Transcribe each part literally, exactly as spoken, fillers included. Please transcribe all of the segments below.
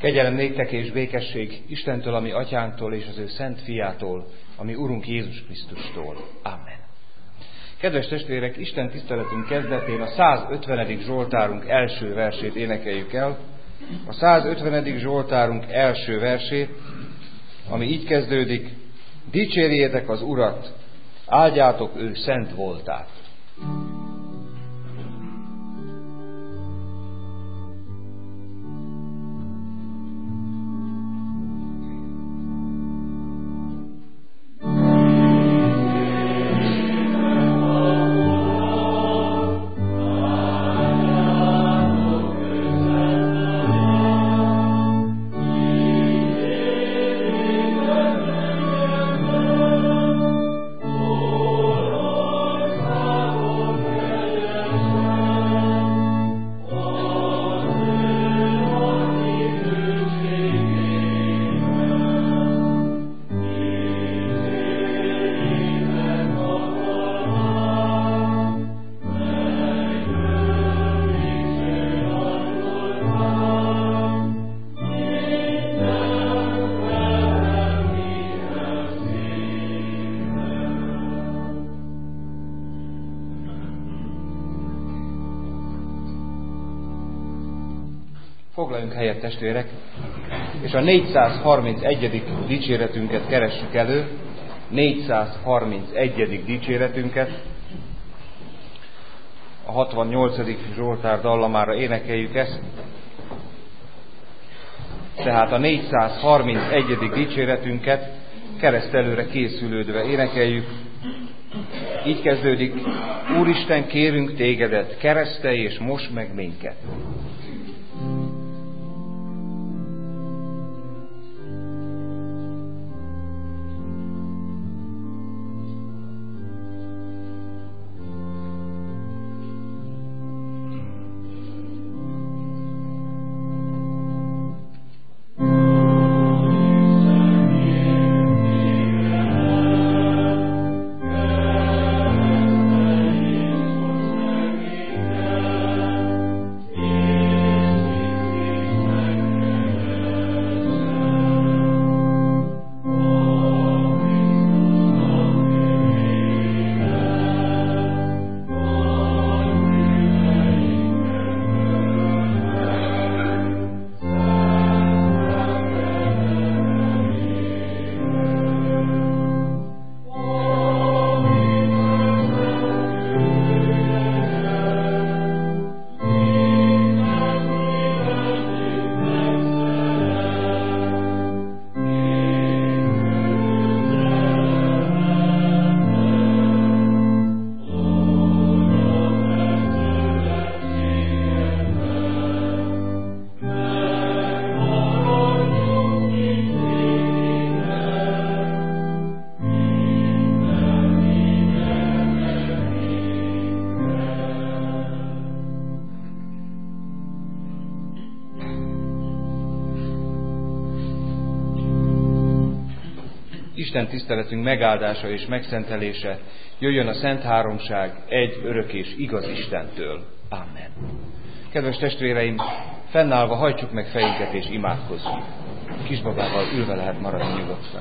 Kegyelem néktek és békesség Istentől, ami atyánktól és az ő szent fiától, ami Urunk Jézus Krisztustól. Amen. Kedves testvérek, Isten tiszteletünk kezdetén a százötvenedik Zsoltárunk első versét énekeljük el. A százötvenedik Zsoltárunk első versét, ami így kezdődik: dicsérjétek az Urat, áldjátok ő szent voltát. Foglaljunk helyet, testvérek, és a négyszázharmincegyedik dicséretünket keressük elő, négyszázharmincegyedik dicséretünket, a hatvannyolcadik Zsoltár dallamára énekeljük ezt, tehát a négyszázharmincegyedik dicséretünket keresztelőre készülődve énekeljük. Így kezdődik: Úristen, kérünk tégedet, keresztelj és mosd meg minket. Isten tiszteletünk megáldása és megszentelése jöjjön a Szent Háromság egy örök és igaz Istentől. Amen. Kedves testvéreim, fennállva hajtsuk meg fejünket és imádkozzunk. Kisbabával ülve lehet maradni nyugodtan.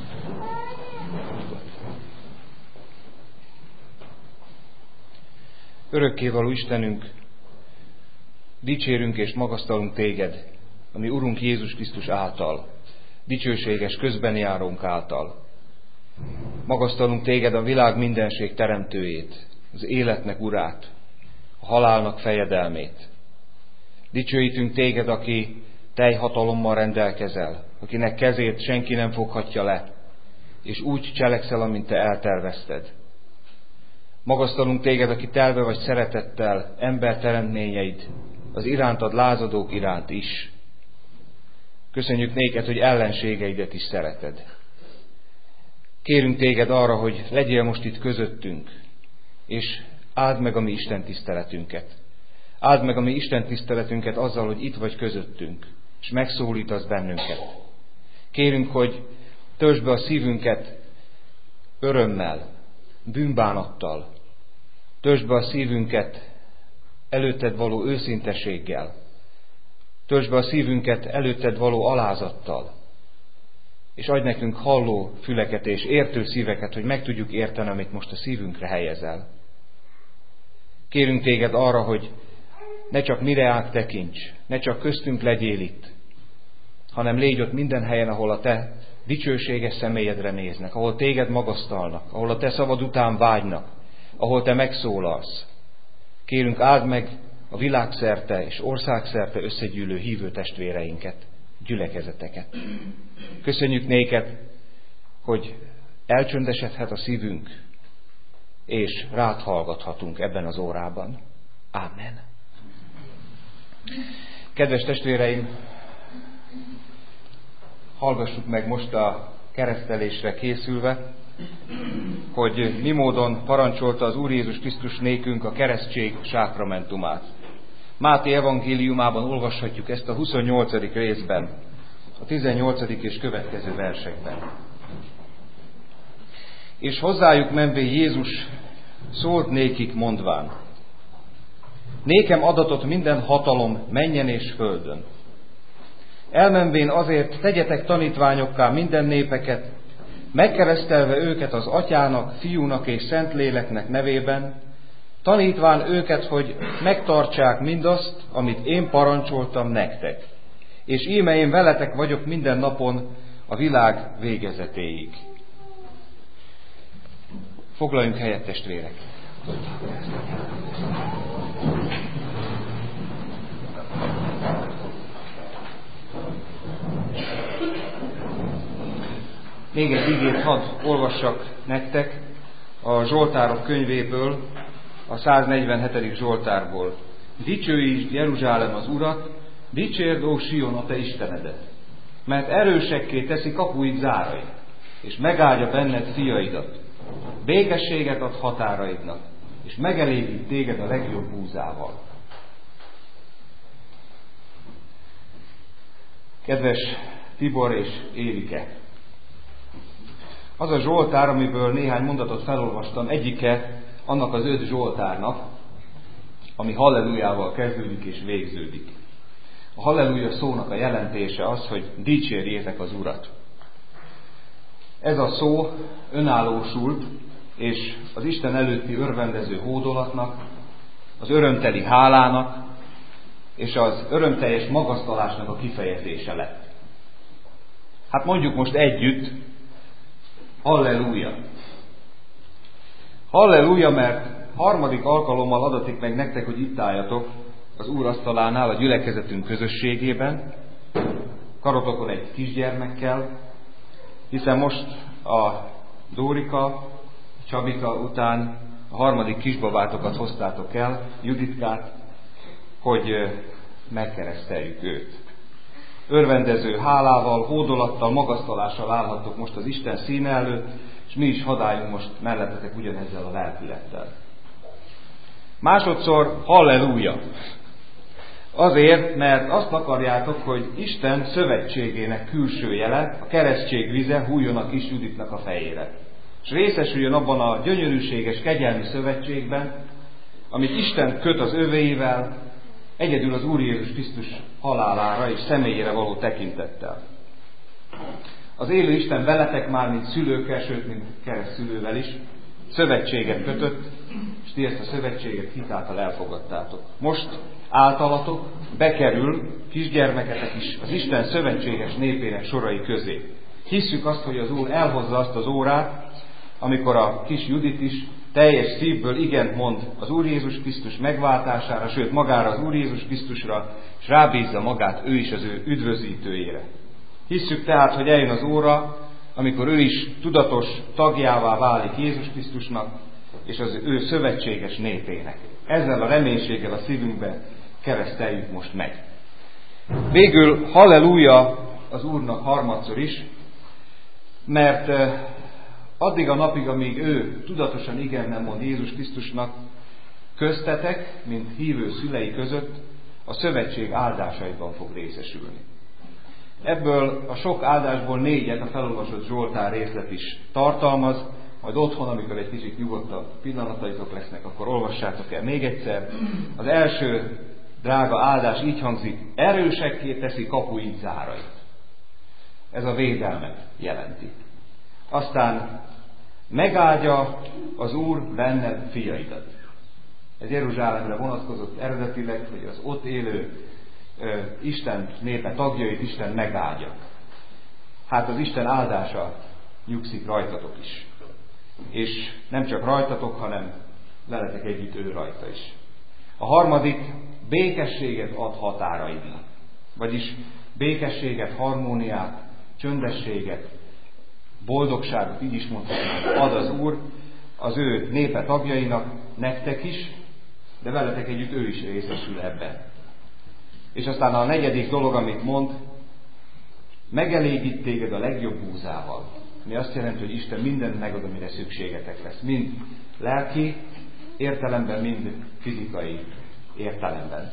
Örökkévaló Istenünk, dicsérünk és magasztalunk Téged, ami Urunk Jézus Krisztus által, dicsőséges közbenjárónk által. Magasztalunk Téged, a világ mindenség teremtőjét, az életnek urát, a halálnak fejedelmét. Dicsőítünk Téged, aki teljhatalommal rendelkezel, akinek kezét senki nem foghatja le, és úgy cselekszel, amint Te eltervezted. Magasztalunk Téged, aki telve vagy szeretettel ember teremtményeid, az irántad lázadók iránt is. Köszönjük néked, hogy ellenségeidet is szereted. Kérünk Téged arra, hogy legyél most itt közöttünk, és áld meg a mi Isten tiszteletünket. Áld meg a mi Isten tiszteletünket azzal, hogy itt vagy közöttünk, és megszólítasz bennünket. Kérünk, hogy töltsd be a szívünket örömmel, bűnbánattal. Töltsd be a szívünket előtted való őszinteséggel. Töltsd be a szívünket előtted való alázattal, és adj nekünk halló füleket és értő szíveket, hogy meg tudjuk érteni, amit most a szívünkre helyezel. Kérünk téged arra, hogy ne csak mireánk tekints, ne csak köztünk legyél itt, hanem légy ott minden helyen, ahol a te dicsőséges személyedre néznek, ahol téged magasztalnak, ahol a te szavad után vágynak, ahol te megszólalsz. Kérünk, áld meg a világszerte és országszerte összegyűlő hívő testvéreinket, gyülekezeteket. Köszönjük néked, hogy elcsöndesedhet a szívünk, és rád hallgathatunk ebben az órában. Ámen. Kedves testvéreim, hallgassuk meg most a keresztelésre készülve, hogy mi módon parancsolta az Úr Jézus Krisztus nékünk a keresztség sákramentumát. Máté evangéliumában olvashatjuk ezt a huszonnyolcadik részben, a tizennyolcadik és következő versekben. És hozzájuk menvén Jézus szólt nékik mondván: nékem adatot minden hatalom mennyen és földön. Elmenvén azért tegyetek tanítványokká minden népeket, megkeresztelve őket az Atyának, Fiúnak és Szentléleknek nevében, tanítván őket, hogy megtartsák mindazt, amit én parancsoltam nektek. És íme én veletek vagyok minden napon a világ végezetéig. Foglaljunk helyet, testvérek! Még egy igét hadd olvassak nektek a Zsoltárok könyvéből, a száznegyvenhetedik Zsoltárból. Dicsőítsd Jeruzsálem az Urat, dicsérd, ó Sion, a te Istenedet, mert erősekké teszi kapuid zárait, és megáldja benned fiaidat. Békességet ad határaidnak, és megelégít téged a legjobb búzával. Kedves Tibor és Évike! Az a Zsoltár, amiből néhány mondatot felolvastam, egyike annak az öt Zsoltárnak, ami hallelujával kezdődik és végződik. A halleluja szónak a jelentése az, hogy dicsérjétek az Urat. Ez a szó önállósult, és az Isten előtti örvendező hódolatnak, az örömteli hálának, és az örömteljes magasztalásnak a kifejezése lett. Hát mondjuk most együtt, halleluja! Halleluja, mert harmadik alkalommal adatik meg nektek, hogy itt álljatok az Úr asztalánál, a gyülekezetünk közösségében, karotokon egy kisgyermekkel, hiszen most a Dórika, Csabika után a harmadik kisbabátokat hoztátok el, Juditkát, hogy megkereszteljük őt. Örvendező hálával, hódolattal, magasztalással állhattok most az Isten színe előtt, és mi is hadáljunk most mellettetek ugyanezzel a lelkülettel. Másodszor halleluja! Azért, mert azt akarjátok, hogy Isten szövetségének külső jele, a keresztség vize hújjon a kis Juditnak a fejére. És részesüljön abban a gyönyörűséges, kegyelmi szövetségben, amit Isten köt az övéivel, egyedül az Úr Jézus Krisztus halálára és személyére való tekintettel. Az élő Isten veletek már, mint szülőkkel, sőt, mint keresztszülővel is szövetséget kötött, és ti ezt a szövetséget hitáltal elfogadtátok. Most általatok bekerül kisgyermeketek is az Isten szövetséges népének sorai közé. Hisszük azt, hogy az Úr elhozza azt az órát, amikor a kis Judit is teljes szívből igent mond az Úr Jézus Krisztus megváltására, sőt magára az Úr Jézus Krisztusra, és rábízza magát ő is az ő üdvözítőjére. Hisszük tehát, hogy eljön az óra, amikor ő is tudatos tagjává válik Jézus Krisztusnak, és az ő szövetséges népének. Ezzel a reménységgel a szívünkbe kereszteljük most meg. Végül halleluja az Úrnak harmadszor is, mert addig a napig, amíg ő tudatosan igen nem mond Jézus Krisztusnak, köztetek, mint hívő szülei között a szövetség áldásaiban fog részesülni. Ebből a sok áldásból négyet a felolvasott Zsoltár részlet is tartalmaz, majd otthon, amikor egy kicsit nyugodtabb pillanataitok lesznek, akkor olvassátok el még egyszer. Az első drága áldás így hangzik, erősekké teszi kapuid zárait. Ez a védelmet jelenti. Aztán megáldja az Úr benned fiaidat. Ez Jeruzsálemre vonatkozott eredetileg, hogy az ott élő ö, Isten népe tagjait Isten megáldja. Hát az Isten áldása nyugszik rajtatok is. És nem csak rajtatok, hanem veletek együtt ő rajta is. A harmadik, békességet ad határaidnak. Vagyis békességet, harmóniát, csöndességet, boldogságot, így is mondhatjuk, ad az Úr az ő népe tagjainak, nektek is, de veletek együtt ő is részesül ebben. És aztán a negyedik dolog, amit mond, megelégít téged a legjobb búzával. Ami azt jelenti, hogy Isten mindent megad, amire szükségetek lesz. Mind lelki értelemben, mind fizikai értelemben.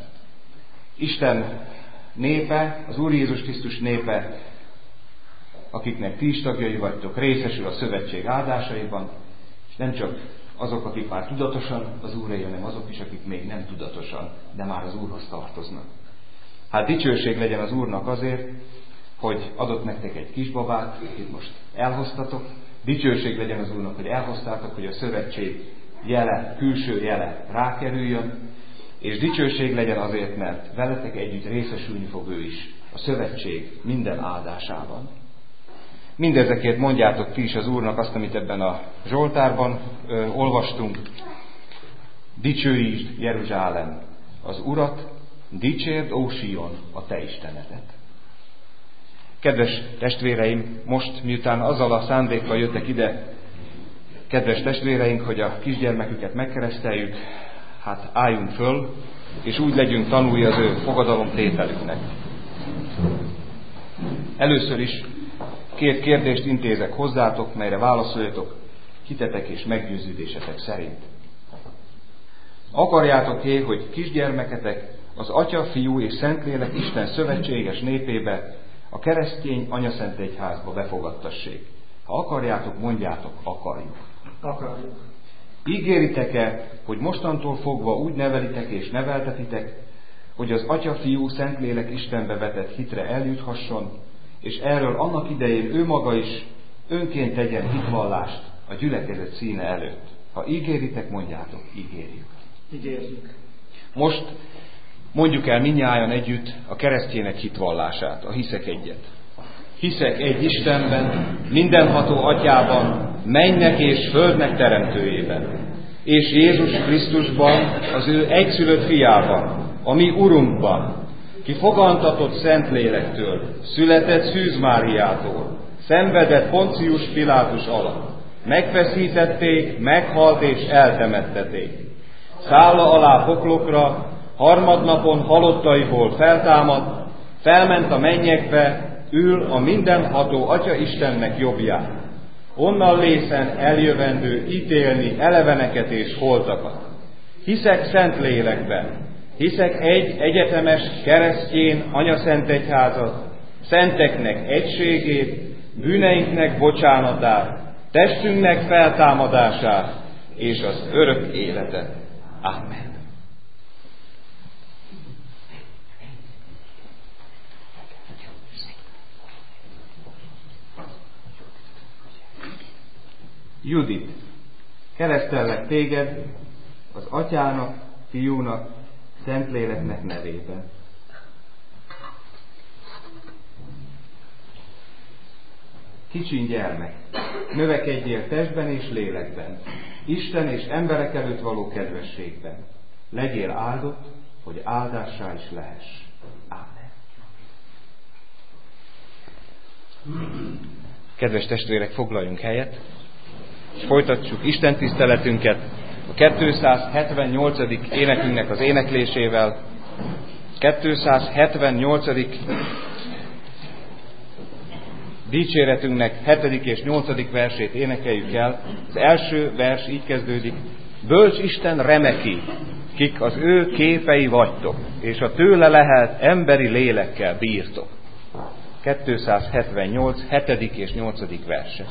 Isten népe, az Úr Jézus Krisztus népe, akiknek ti is tagjai vagytok, részesül a szövetség áldásaiban, és nem csak azok, akik már tudatosan az Úré, hanem azok is, akik még nem tudatosan, de már az Úrhoz tartoznak. Hát dicsőség legyen az Úrnak azért, hogy adott nektek egy kisbabát, akit most elhoztatok. Dicsőség legyen az Úrnak, hogy elhoztátok, hogy a szövetség jele, külső jele rákerüljön, és dicsőség legyen azért, mert veletek együtt részesülni fog ő is a szövetség minden áldásában. Mindezekért mondjátok ti is az Úrnak azt, amit ebben a Zsoltárban ö, olvastunk. Dicsőítsd, Jeruzsálem, az Urat, dicsérd, ó Sion, a te Istenedet. Kedves testvéreim, most miután azzal a szándékkal jöttek ide, kedves testvéreink, hogy a kisgyermeküket megkereszteljük, hát álljunk föl, és úgy legyünk tanulni az ő fogadalomtételüknek. Először is két kérdést intézek hozzátok, melyre válaszoljatok hitetek és meggyőződésetek szerint. Akarjátok-é, hogy kisgyermeketek az Atya, Fiú és Szentlélek Isten szövetséges népébe, a keresztény anyaszentegyházba befogadtassék? Ha akarjátok, mondjátok, akarjuk. Akarjuk. Ígéritek-e, hogy mostantól fogva úgy nevelitek és neveltetitek, hogy az Atya, Fiú, Szentlélek Istenbe vetett hitre eljuthasson, és erről annak idején ő maga is önként tegyen hitvallást a gyülekezet színe előtt? Ha ígéritek, mondjátok, ígérjük. Ígérjük. Most mondjuk el mindnyájan együtt a keresztjének hitvallását, a hiszek egyet. Hiszek egy Istenben, mindenható Atyában, mennynek és földnek teremtőjében, és Jézus Krisztusban, az ő egyszülött fiában, a mi Urunkban, ki fogantatott Szentlélektől, született Szűz Máriától, szenvedett Poncius Pilátus alatt, megfeszítették, meghalt és eltemettették. Szálla alá poklokra, harmadnapon halottaiból feltámad, felment a mennyekbe, ül a mindenható Atya Istennek jobbján. Onnan lészen eljövendő ítélni eleveneket és holtakat. Hiszek Szentlélekben, hiszek egy egyetemes keresztjén anyaszentegyházat, szenteknek egységét, bűneinknek bocsánatát, testünknek feltámadását és az örök életet. Amen. Judit, keresztellek téged az Atyának, Fiúnak, Szentléleknek nevében. Kicsin gyermek, növekedjél testben és lélekben, Isten és emberek előtt való kedvességben. Legyél áldott, hogy áldássá is lehess. Ámen. Kedves testvérek, foglaljunk helyet, és folytatjuk Isten tiszteletünket a kétszázhetvennyolcadik énekünknek az éneklésével. kétszázhetvennyolcadik dicséretünknek hetedik és nyolcadik versét énekeljük el. Az első vers így kezdődik: Bölcs Isten remeki, kik az ő képei vagytok, és a tőle lehelt emberi lélekkel bírtok. kétszázhetvennyolc hetedik és nyolcadik verse.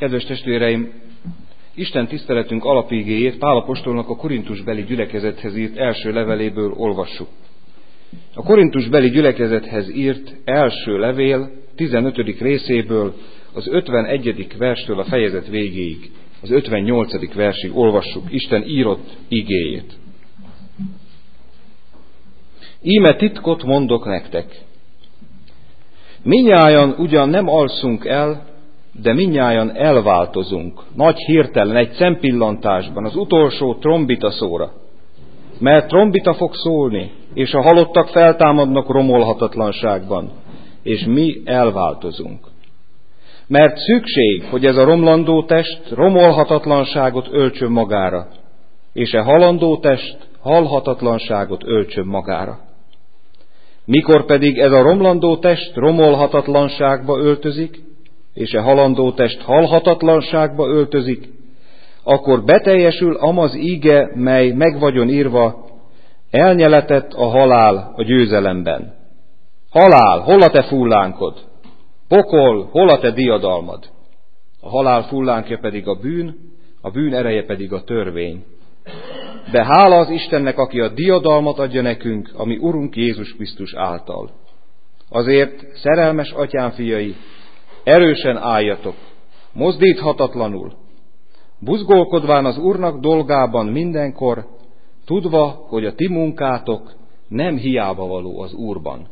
Kedves testvéreim, Isten tiszteletünk alapigéjét Pál apostolnak a korintusbeli gyülekezethez írt első leveléből olvassuk. A korintusbeli gyülekezethez írt első levél tizenötödik részéből az ötvenegyedik verstől a fejezet végéig, az ötvennyolcadik versig olvassuk Isten írott igéjét. Íme titkot mondok nektek. Mindnyájan ugyan nem alszunk el, de mindnyájan elváltozunk, nagy hirtelen, egy szempillantásban, az utolsó trombita szóra. Mert trombita fog szólni, és a halottak feltámadnak romolhatatlanságban, és mi elváltozunk. Mert szükség, hogy ez a romlandó test romolhatatlanságot öltsön magára, és a halandó test halhatatlanságot öltsön magára. Mikor pedig ez a romlandó test romolhatatlanságba öltözik, és a halandó test halhatatlanságba öltözik, akkor beteljesül amaz íge, mely meg vagyon írva, elnyeletett a halál a győzelemben. Halál, hol a te fullánkod? Pokol, hol a te diadalmad? A halál fullánkja pedig a bűn, a bűn ereje pedig a törvény. De hála az Istennek, aki a diadalmat adja nekünk, ami Urunk Jézus Krisztus által. Azért, szerelmes atyám fiai, erősen álljatok, mozdíthatatlanul, buzgolkodván az Úrnak dolgában mindenkor, tudva, hogy a ti munkátok nem hiába való az Úrban.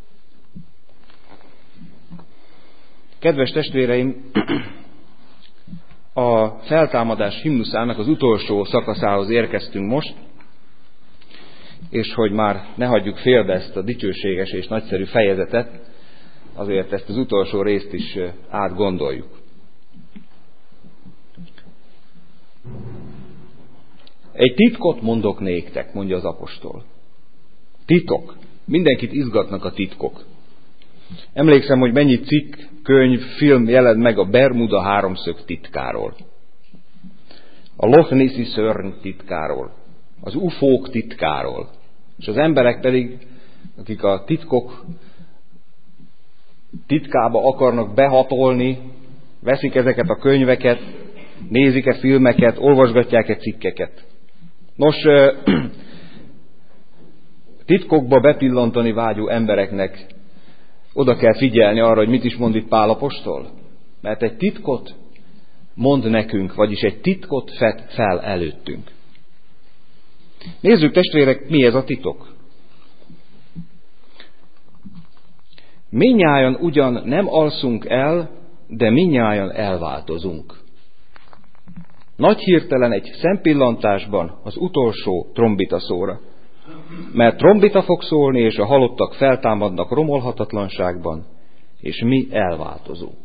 Kedves testvéreim, a feltámadás himnuszának az utolsó szakaszához érkeztünk most, és hogy már ne hagyjuk félbe ezt a dicsőséges és nagyszerű fejezetet, azért ezt az utolsó részt is átgondoljuk. Egy titkot mondok néktek, mondja az apostol. Titok. Mindenkit izgatnak a titkok. Emlékszem, hogy mennyi cikk, könyv, film jelent meg a Bermuda háromszög titkáról. A Loch Nessi szörny titkáról. Az ufók titkáról. És az emberek pedig, akik a titkok titkába akarnak behatolni, veszik ezeket a könyveket, nézik-e filmeket, olvasgatják-e cikkeket. Nos, titkokba bepillantani vágyó embereknek oda kell figyelni arra, hogy mit is mond itt Pál apostol. Mert egy titkot mond nekünk, vagyis egy titkot fed fel előttünk. Nézzük, testvérek, mi ez a titok. Mindnyájan ugyan nem alszunk el, de mindnyájan elváltozunk. Nagy hirtelen egy szempillantásban az utolsó trombita szóra. Mert trombita fog szólni, és a halottak feltámadnak romolhatatlanságban, és mi elváltozunk.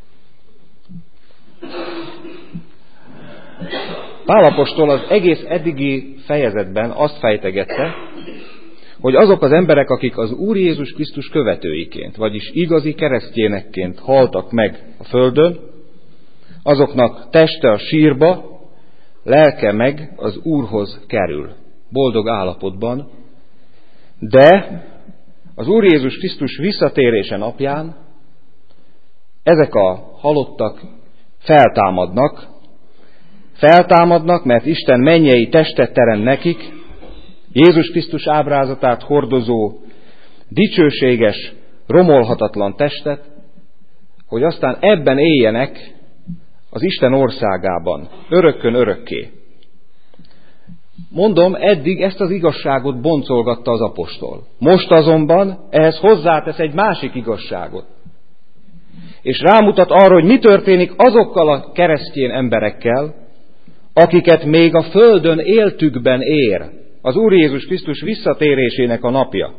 Pál apostol az egész eddigi fejezetben azt fejtegette, hogy azok az emberek, akik az Úr Jézus Krisztus követőiként, vagyis igazi keresztjénekként haltak meg a földön, azoknak teste a sírba, lelke meg az Úrhoz kerül, boldog állapotban, de az Úr Jézus Krisztus visszatérése napján ezek a halottak feltámadnak, feltámadnak, mert Isten mennyei testet teremt nekik, Jézus Krisztus ábrázatát hordozó, dicsőséges, romolhatatlan testet, hogy aztán ebben éljenek az Isten országában, örökkön örökké. Mondom, eddig ezt az igazságot boncolgatta az apostol. Most azonban ehhez hozzátesz egy másik igazságot. És rámutat arra, hogy mi történik azokkal a keresztény emberekkel, akiket még a földön éltükben ér az Úr Jézus Krisztus visszatérésének a napja.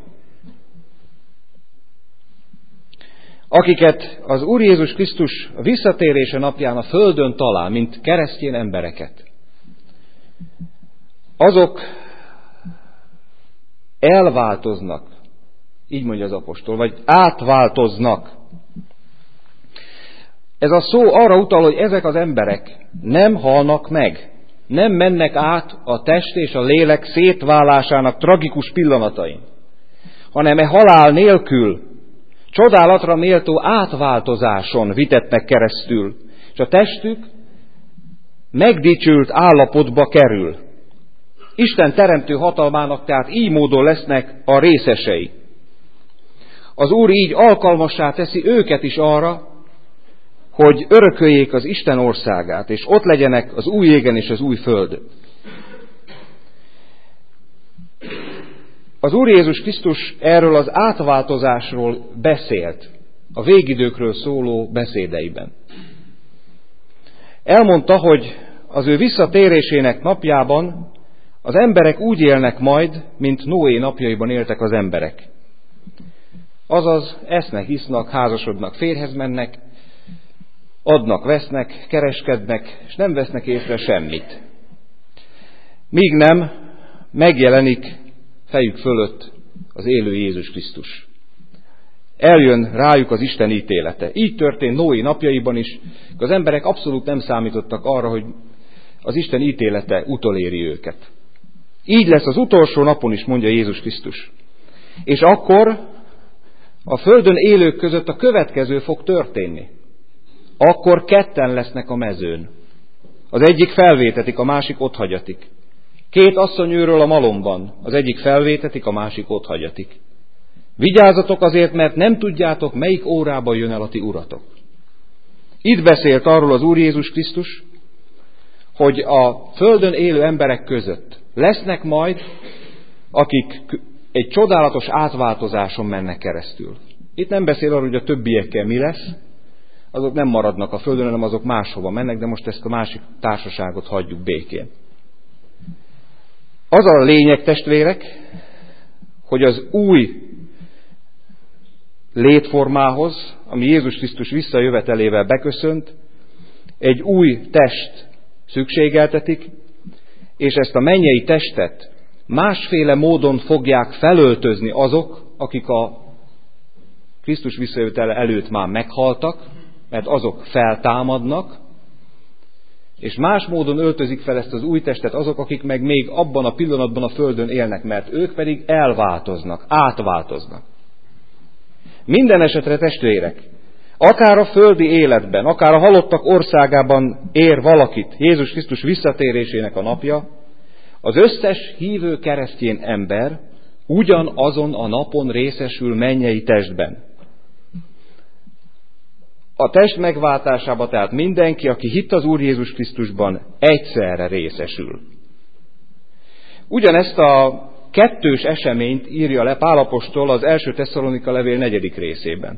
Akiket az Úr Jézus Krisztus visszatérése napján a földön talál, mint keresztény embereket. Azok elváltoznak, így mondja az apostol, vagy átváltoznak. Ez a szó arra utal, hogy ezek az emberek nem halnak meg, nem mennek át a test és a lélek szétválásának tragikus pillanatain, hanem e halál nélkül csodálatra méltó átváltozáson vitetnek keresztül, és a testük megdicsült állapotba kerül. Isten teremtő hatalmának tehát így módon lesznek a részesei. Az Úr így alkalmassá teszi őket is arra, hogy örököljék az Isten országát, és ott legyenek az új égen és az új földön. Az Úr Jézus Krisztus erről az átváltozásról beszélt a végidőkről szóló beszédeiben. Elmondta, hogy az ő visszatérésének napjában az emberek úgy élnek majd, mint Noé napjaiban éltek az emberek. Azaz esznek, isznak, házasodnak, férjhez mennek, adnak, vesznek, kereskednek, és nem vesznek észre semmit. Míg nem megjelenik fejük fölött az élő Jézus Krisztus. Eljön rájuk az Isten ítélete. Így történt Noé napjaiban is, az emberek abszolút nem számítottak arra, hogy az Isten ítélete utoléri őket. Így lesz az utolsó napon is, mondja Jézus Krisztus. És akkor a földön élők között a következő fog történni. Akkor ketten lesznek a mezőn. Az egyik felvétetik, a másik otthagyatik. Két asszony őről a malomban, az egyik felvétetik, a másik otthagyatik. Vigyázzatok azért, mert nem tudjátok, melyik órában jön el a ti uratok. Itt beszélt arról az Úr Jézus Krisztus, hogy a földön élő emberek között lesznek majd, akik egy csodálatos átváltozáson mennek keresztül. Itt nem beszél arról, hogy a többiekkel mi lesz, azok nem maradnak a földön, hanem azok máshova mennek, de most ezt a másik társaságot hagyjuk békén. Az a lényeg, testvérek, hogy az új létformához, ami Jézus Krisztus visszajövetelével beköszönt, egy új test szükségeltetik, és ezt a mennyei testet másféle módon fogják felöltözni azok, akik a Krisztus visszajövetele előtt már meghaltak, mert azok feltámadnak, és más módon öltözik fel ezt az új testet azok, akik meg még abban a pillanatban a földön élnek, mert ők pedig elváltoznak, átváltoznak. Minden esetre, testvérek, akár a földi életben, akár a halottak országában ér valakit Jézus Krisztus visszatérésének a napja, az összes hívő keresztény ember ugyanazon a napon részesül mennyei testben. A test megváltásába tehát mindenki, aki hitt az Úr Jézus Krisztusban, egyszerre részesül. Ugyanezt a kettős eseményt írja le Pál apostol az első Tesszalonika levél negyedik részében.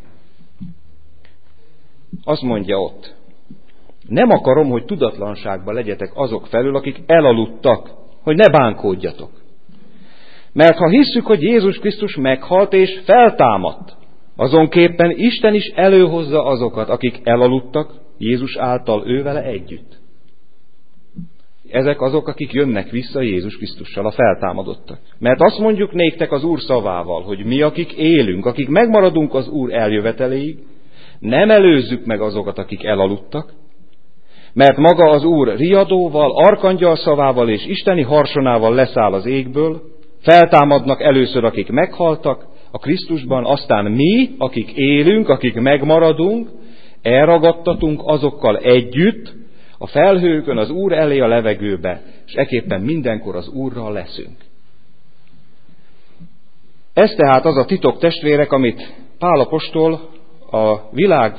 Azt mondja ott: nem akarom, hogy tudatlanságban legyetek azok felül, akik elaludtak, hogy ne bánkódjatok. Mert ha hisszük, hogy Jézus Krisztus meghalt és feltámadt, azonképpen Isten is előhozza azokat, akik elaludtak Jézus által ővele együtt. Ezek azok, akik jönnek vissza Jézus Krisztussal, a feltámadottak. Mert azt mondjuk néktek az Úr szavával, hogy mi, akik élünk, akik megmaradunk az Úr eljöveteléig, nem előzzük meg azokat, akik elaludtak, mert maga az Úr riadóval, arkangyal szavával és isteni harsonával leszáll az égből, feltámadnak először, akik meghaltak a Krisztusban, aztán mi, akik élünk, akik megmaradunk, elragadtatunk azokkal együtt a felhőkön az Úr elé a levegőbe, és ekképpen mindenkor az Úrral leszünk. Ez tehát az a titok, testvérek, amit Pál apostol a világ,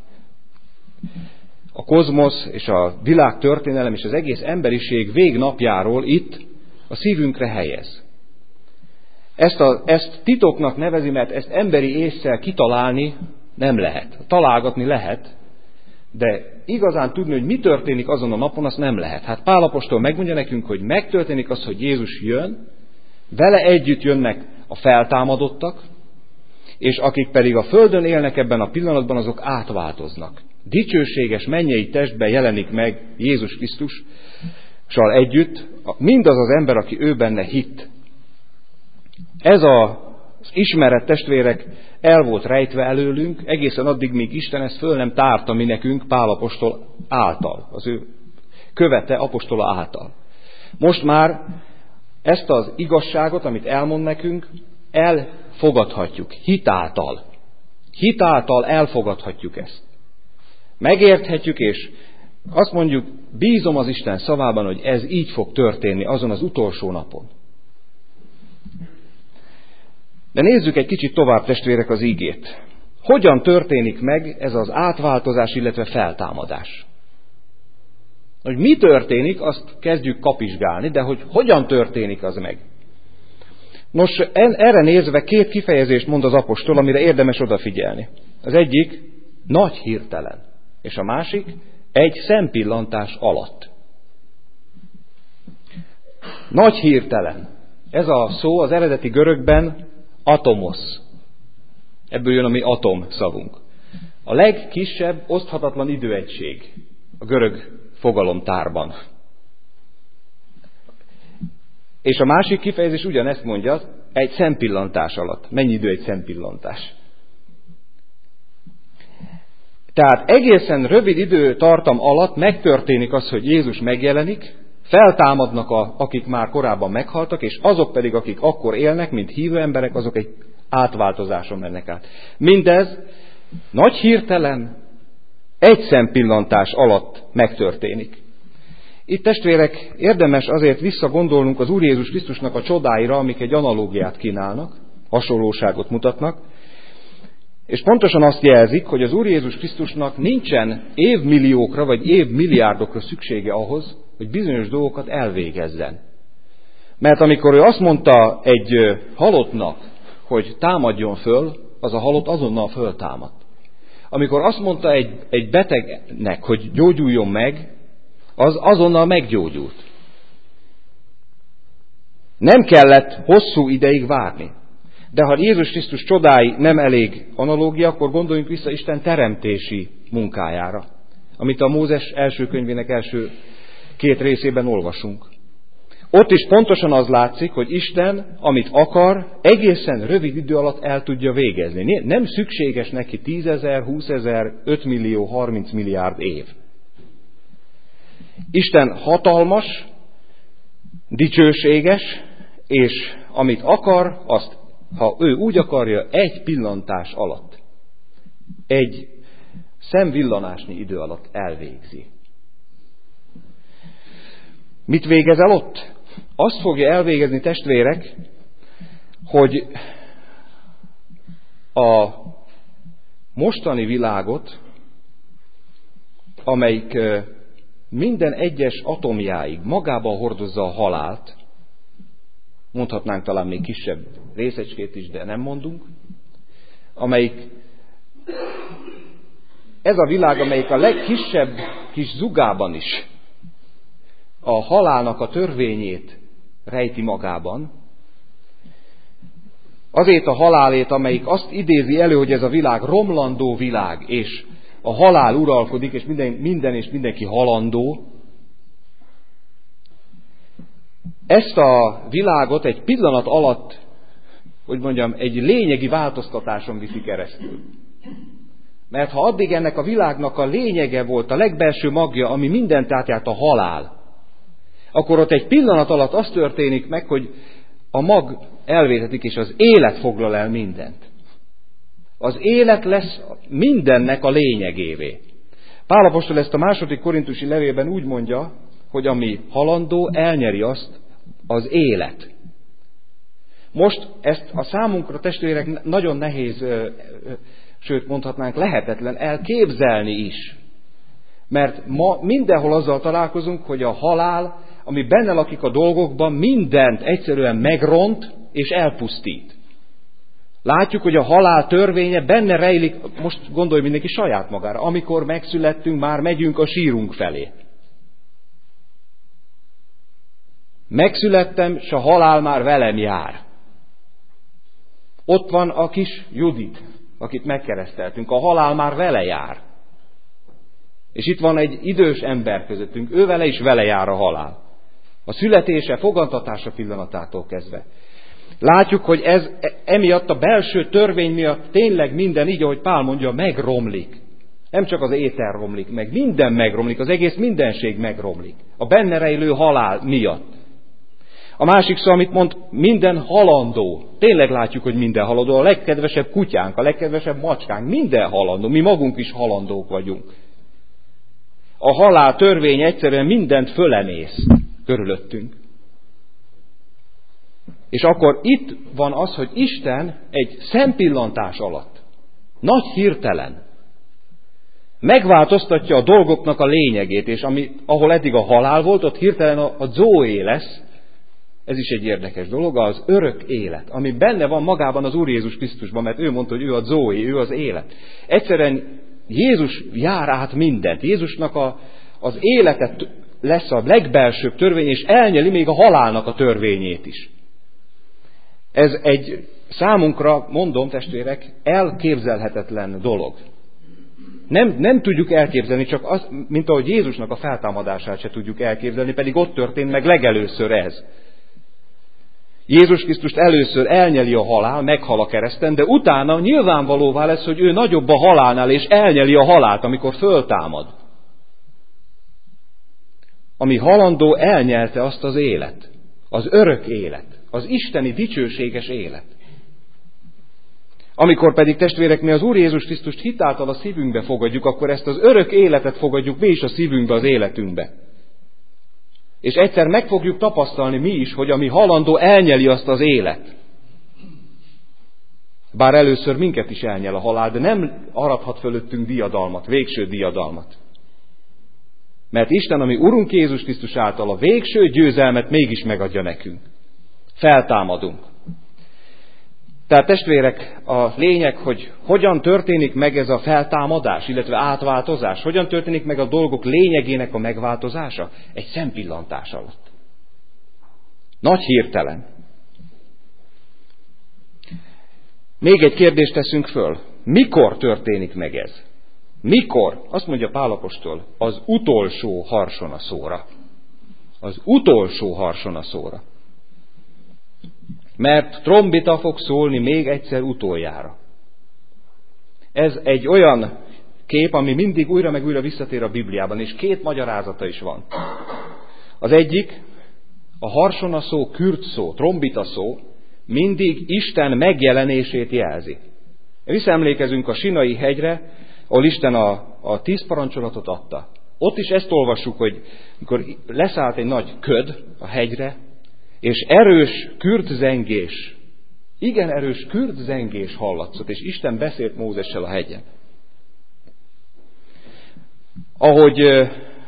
a kozmosz és a világ történelem és az egész emberiség végnapjáról itt a szívünkre helyez. Ezt, a, ezt titoknak nevezi, mert ezt emberi ésszel kitalálni nem lehet. Találgatni lehet, de igazán tudni, hogy mi történik azon a napon, azt nem lehet. Hát Pál apostol megmondja nekünk, hogy megtörténik az, hogy Jézus jön, vele együtt jönnek a feltámadottak, és akik pedig a földön élnek ebben a pillanatban, azok átváltoznak. Dicsőséges mennyei testben jelenik meg Jézus Krisztussal együtt mindaz az ember, aki ő benne hitt. Ez az ismeret, testvérek, el volt rejtve előlünk, egészen addig, míg Isten ezt föl nem tárta mi nekünk Pál apostol által, az ő követe apostola által. Most már ezt az igazságot, amit elmond nekünk, elfogadhatjuk hitáltal. Hitáltal elfogadhatjuk ezt. Megérthetjük, és azt mondjuk, bízom az Isten szavában, hogy ez így fog történni azon az utolsó napon. De nézzük egy kicsit tovább, testvérek, az ígét. Hogyan történik meg ez az átváltozás, illetve feltámadás? Hogy mi történik, azt kezdjük kapizsgálni, de hogy hogyan történik az meg? Nos, erre nézve két kifejezést mond az apostol, amire érdemes odafigyelni. Az egyik nagy hirtelen, és a másik egy szempillantás alatt. Nagy hirtelen. Ez a szó az eredeti görögben atomosz. Ebből jön a mi atom szavunk. A legkisebb oszthatatlan időegység a görög fogalomtárban. És a másik kifejezés ugyanezt mondja, egy szempillantás alatt. Mennyi idő egy szempillantás? Tehát egészen rövid időtartam alatt megtörténik az, hogy Jézus megjelenik, feltámadnak, a, akik már korábban meghaltak, és azok pedig, akik akkor élnek, mint hívő emberek, azok egy átváltozáson mennek át. Mindez nagy hirtelen, egy szempillantás alatt megtörténik. Itt, testvérek, érdemes azért visszagondolnunk az Úr Jézus Krisztusnak a csodáira, amik egy analógiát kínálnak, hasonlóságot mutatnak, és pontosan azt jelzik, hogy az Úr Jézus Krisztusnak nincsen évmilliókra vagy évmilliárdokra szüksége ahhoz, hogy bizonyos dolgokat elvégezzen. Mert amikor ő azt mondta egy halottnak, hogy támadjon föl, az a halott azonnal föltámadt. Amikor azt mondta egy, egy betegnek, hogy gyógyuljon meg, az azonnal meggyógyult. Nem kellett hosszú ideig várni. De ha Jézus Krisztus csodái nem elég analógia, akkor gondoljunk vissza Isten teremtési munkájára, amit a Mózes első könyvének első két részében olvasunk. Ott is pontosan az látszik, hogy Isten, amit akar, egészen rövid idő alatt el tudja végezni. Nem szükséges neki tízezer, húszezer, ötmillió, harminc milliárd év. Isten hatalmas, dicsőséges, és amit akar, azt, ha ő úgy akarja, egy pillantás alatt, egy szemvillanásnyi idő alatt elvégzi. Mit végez el ott? Azt fogja elvégezni, testvérek, hogy a mostani világot, amelyik minden egyes atomjáig magában hordozza a halált, mondhatnánk talán még kisebb részecskét is, de nem mondunk, amelyik ez a világ, amelyik a legkisebb kis zugában is a halálnak a törvényét rejti magában, azért a halálét, amelyik azt idézi elő, hogy ez a világ romlandó világ, és a halál uralkodik, és minden, minden és mindenki halandó, ezt a világot egy pillanat alatt, hogy mondjam, egy lényegi változtatáson viszi keresztül. Mert ha addig ennek a világnak a lényege volt, a legbelső magja, ami mindent átjárt, a halál, akkor ott egy pillanat alatt az történik meg, hogy a mag elvétetik, és az élet foglal el mindent. Az élet lesz mindennek a lényegévé. Pál apostol ezt a második korintusi levélben úgy mondja, hogy ami halandó, elnyeri azt az élet. Most ezt a számunkra, testvérek, nagyon nehéz, sőt mondhatnánk lehetetlen elképzelni is. Mert ma mindenhol azzal találkozunk, hogy a halál, ami benne lakik a dolgokban, mindent egyszerűen megront és elpusztít. Látjuk, hogy a halál törvénye benne rejlik, most gondolj mindenki saját magára, amikor megszülettünk, már megyünk a sírunk felé. Megszülettem, s a halál már velem jár. Ott van a kis Judit, akit megkereszteltünk, a halál már vele jár. És itt van egy idős ember közöttünk, ő vele is vele jár a halál. A születése, fogantatása pillanatától kezdve. Látjuk, hogy ez emiatt a belső törvény miatt tényleg minden, így ahogy Pál mondja, megromlik. Nem csak az éter romlik meg, minden megromlik, az egész mindenség megromlik. A benne rejlő halál miatt. A másik szó, amit mond, minden halandó. Tényleg látjuk, hogy minden halandó. A legkedvesebb kutyánk, a legkedvesebb macskánk, minden halandó. Mi magunk is halandók vagyunk. a halál törvény egyszerűen mindent fölemész körülöttünk. És akkor itt van az, hogy Isten egy szempillantás alatt, nagy hirtelen megváltoztatja a dolgoknak a lényegét, és ami, ahol eddig a halál volt, ott hirtelen a, a zoé lesz. Ez is egy érdekes dolog, az örök élet, ami benne van magában az Úr Jézus Krisztusban, mert ő mondta, hogy ő a zoé, ő az élet. Egyszerűen Jézus jár át mindent. Jézusnak a, az életet lesz a legbelsőbb törvény, és elnyeli még a halálnak a törvényét is. Ez egy számunkra, mondom testvérek, elképzelhetetlen dolog. Nem, nem tudjuk elképzelni, csak az, mint ahogy Jézusnak a feltámadását se tudjuk elképzelni, pedig ott történt meg legelőször ez. Jézus Krisztust először elnyeli a halál, meghal a kereszten, de utána nyilvánvalóvá lesz, hogy ő nagyobb a halálnál, és elnyeli a halált, amikor föltámad. Ami halandó, elnyelte azt az élet, az örök élet, az isteni dicsőséges élet. Amikor pedig, testvérek, mi az Úr Jézus Krisztust hitáltal a szívünkbe fogadjuk, akkor ezt az örök életet fogadjuk mi is a szívünkbe, az életünkbe. És egyszer meg fogjuk tapasztalni mi is, hogy ami halandó, elnyeli azt az élet. Bár először minket is elnyel a halál, de nem arathat fölöttünk diadalmat, végső diadalmat. Mert Isten, ami Urunk Jézus Krisztus által a végső győzelmet mégis megadja nekünk. Feltámadunk. Tehát testvérek, a lényeg, hogy hogyan történik meg ez a feltámadás, illetve átváltozás, hogyan történik meg a dolgok lényegének a megváltozása? Egy szempillantás alatt. Nagy hirtelen. Még egy kérdést teszünk föl. Mikor történik meg ez? Mikor? Azt mondja Pál apostol, az utolsó harsonaszóra. Az utolsó harsonaszóra. Mert trombita fog szólni még egyszer utoljára. Ez egy olyan kép, ami mindig újra meg újra visszatér a Bibliában, és két magyarázata is van. Az egyik, a harsonaszó, kürtszó, trombita szó mindig Isten megjelenését jelzi. Visszaemlékezünk a Sinai hegyre, ahol Isten a, a tíz parancsolatot adta. Ott is ezt olvassuk, hogy amikor leszállt egy nagy köd a hegyre, és erős kürtzengés, igen erős kürtzengés hallatszott, és Isten beszélt Mózessel a hegyen. Ahogy ö,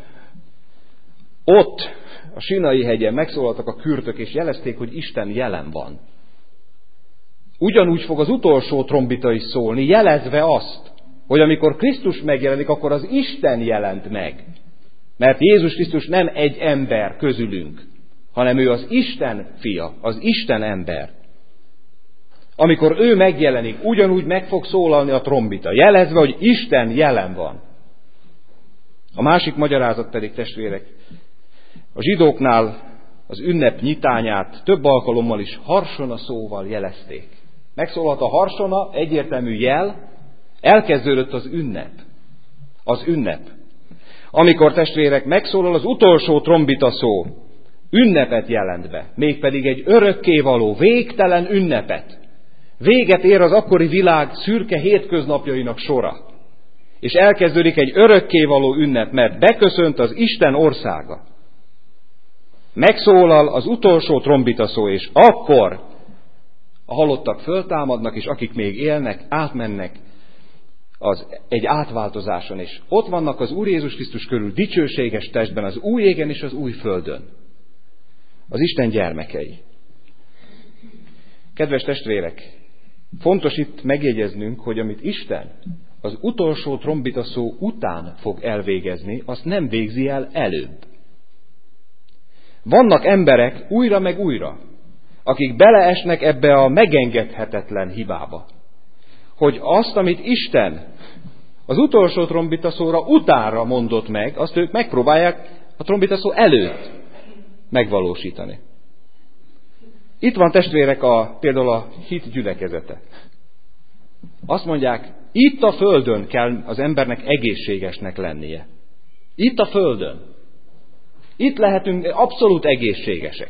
ott a Sinai hegyen megszólaltak a kürtök, és jelezték, hogy Isten jelen van. Ugyanúgy fog az utolsó trombita is szólni, jelezve azt, hogy amikor Krisztus megjelenik, akkor az Isten jelent meg. Mert Jézus Krisztus nem egy ember közülünk, hanem ő az Isten fia, az Isten ember. Amikor ő megjelenik, ugyanúgy meg fog szólalni a trombita, jelezve, hogy Isten jelen van. A másik magyarázat pedig, testvérek, a zsidóknál az ünnep nyitányát több alkalommal is harsona szóval jelezték. Megszólalt a harsona, egyértelmű jel, elkezdődött az ünnep. Az ünnep. Amikor, testvérek, megszólal az utolsó trombita szó, ünnepet jelent be, mégpedig egy örökkévaló, végtelen ünnepet. Véget ér az akkori világ szürke hétköznapjainak sora. És elkezdődik egy örökkévaló ünnep, mert beköszönt az Isten országa. Megszólal az utolsó trombita szó, és akkor a halottak föltámadnak, és akik még élnek, átmennek az egy átváltozáson, és ott vannak az Úr Jézus Krisztus körül dicsőséges testben, az új égen és az új földön. Az Isten gyermekei. Kedves testvérek, fontos itt megjegyeznünk, hogy amit Isten az utolsó trombita szó után fog elvégezni, azt nem végzi el előbb. Vannak emberek újra meg újra, akik beleesnek ebbe a megengedhetetlen hibába, hogy azt, amit Isten az utolsó trombita szóra utánra mondott meg, azt ők megpróbálják a trombita szó előtt megvalósítani. Itt van, testvérek, a, például a hit gyülekezete. Azt mondják, itt a földön kell az embernek egészségesnek lennie. Itt a földön. Itt lehetünk abszolút egészségesek.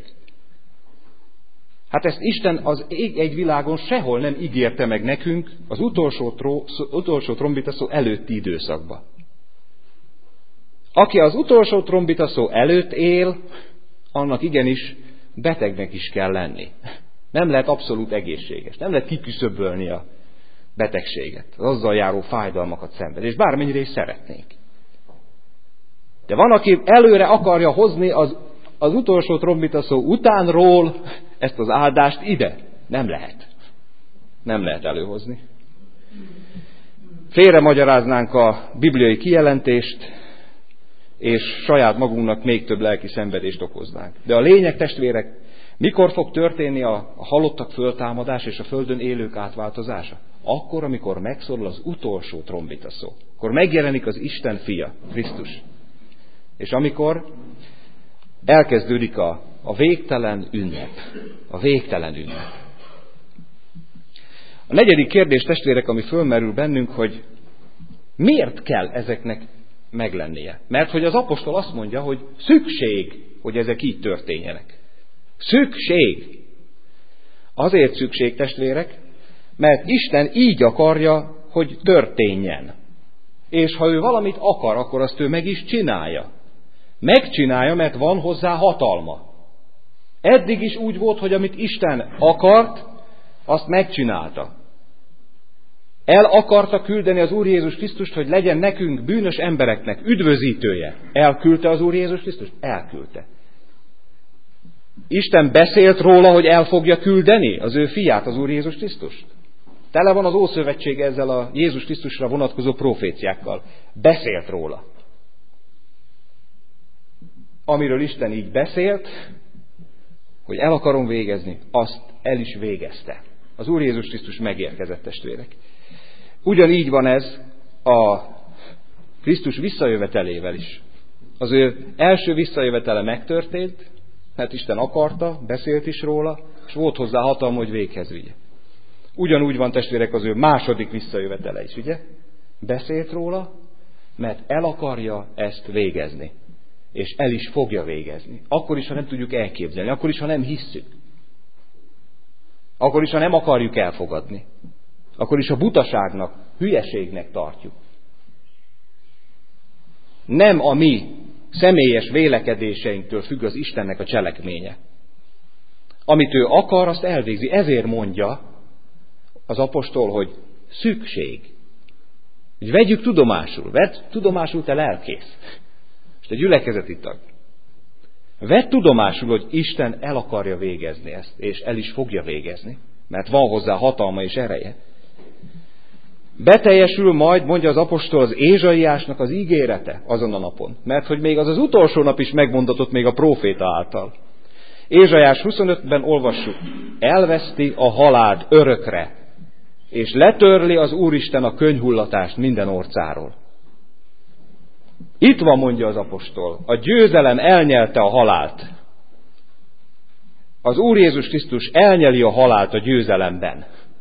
Hát ezt Isten az ég egy világon sehol nem ígérte meg nekünk az utolsó, tró, utolsó trombita szó előtti időszakban. Aki az utolsó trombita szó előtt él, annak igenis betegnek is kell lenni. Nem lehet abszolút egészséges. Nem lehet kiküszöbölni a betegséget, az azzal járó fájdalmakat szenved, és bármennyire is szeretnénk. De van, aki előre akarja hozni az, az utolsó trombita szó utánról ezt az áldást ide. Nem lehet. Nem lehet előhozni. Félre magyaráznánk a bibliai kijelentést, és saját magunknak még több lelki szenvedést okoznánk. De a lényeg, testvérek, mikor fog történni a halottak föltámadás és a földön élők átváltozása? Akkor, amikor megszólal az utolsó trombita szó. Akkor megjelenik az Isten fia, Krisztus. És amikor elkezdődik a, a végtelen ünnep. A végtelen ünnep. A negyedik kérdés, testvérek, ami fölmerül bennünk, hogy miért kell ezeknek meglennie? Mert hogy az apostol azt mondja, hogy szükség, hogy ezek így történjenek. Szükség. Azért szükség, testvérek, mert Isten így akarja, hogy történjen. És ha ő valamit akar, akkor azt ő meg is csinálja. Megcsinálja, mert van hozzá hatalma. Eddig is úgy volt, hogy amit Isten akart, azt megcsinálta. El akarta küldeni az Úr Jézus Krisztust, hogy legyen nekünk, bűnös embereknek üdvözítője. Elküldte az Úr Jézus Krisztust? Elküldte. Isten beszélt róla, hogy el fogja küldeni az ő fiát, az Úr Jézus Krisztust. Tele van az Ószövetség ezzel a Jézus Krisztusra vonatkozó proféciákkal. Beszélt róla. Amiről Isten így beszélt, hogy el akarom végezni, azt el is végezte. Az Úr Jézus Krisztus megérkezett, testvérek. Ugyanígy van ez a Krisztus visszajövetelével is. Az ő első visszajövetele megtörtént, mert Isten akarta, beszélt is róla, és volt hozzá hatalma, hogy véghez vigye. Ugyanúgy van, testvérek, az ő második visszajövetele is, ugye? Beszélt róla, mert el akarja ezt végezni. És el is fogja végezni. Akkor is, ha nem tudjuk elképzelni. Akkor is, ha nem hisszük. Akkor is, ha nem akarjuk elfogadni. Akkor is, ha butaságnak, hülyeségnek tartjuk. Nem a mi személyes vélekedéseinktől függ az Istennek a cselekménye. Amit ő akar, azt elvégzi. Ezért mondja az apostol, hogy szükség. Hogy vegyük tudomásul. Vedd tudomásul, te lelkész. És te gyülekezeti tag. Vedd tudomásul, hogy Isten el akarja végezni ezt, és el is fogja végezni. Mert van hozzá hatalma és ereje. Beteljesül majd, mondja az apostol, az Ézsaiásnak az ígérete azon a napon. Mert hogy még az az utolsó nap is megmondatott még a próféta által. Ézsaiás huszonötben olvassuk. Elveszti a halált örökre, és letörli az Úristen a könyhullatást minden orcáról. Itt van, mondja az apostol, a győzelem elnyelte a halált. Az Úr Jézus Krisztus elnyeli a halált a győzelemben.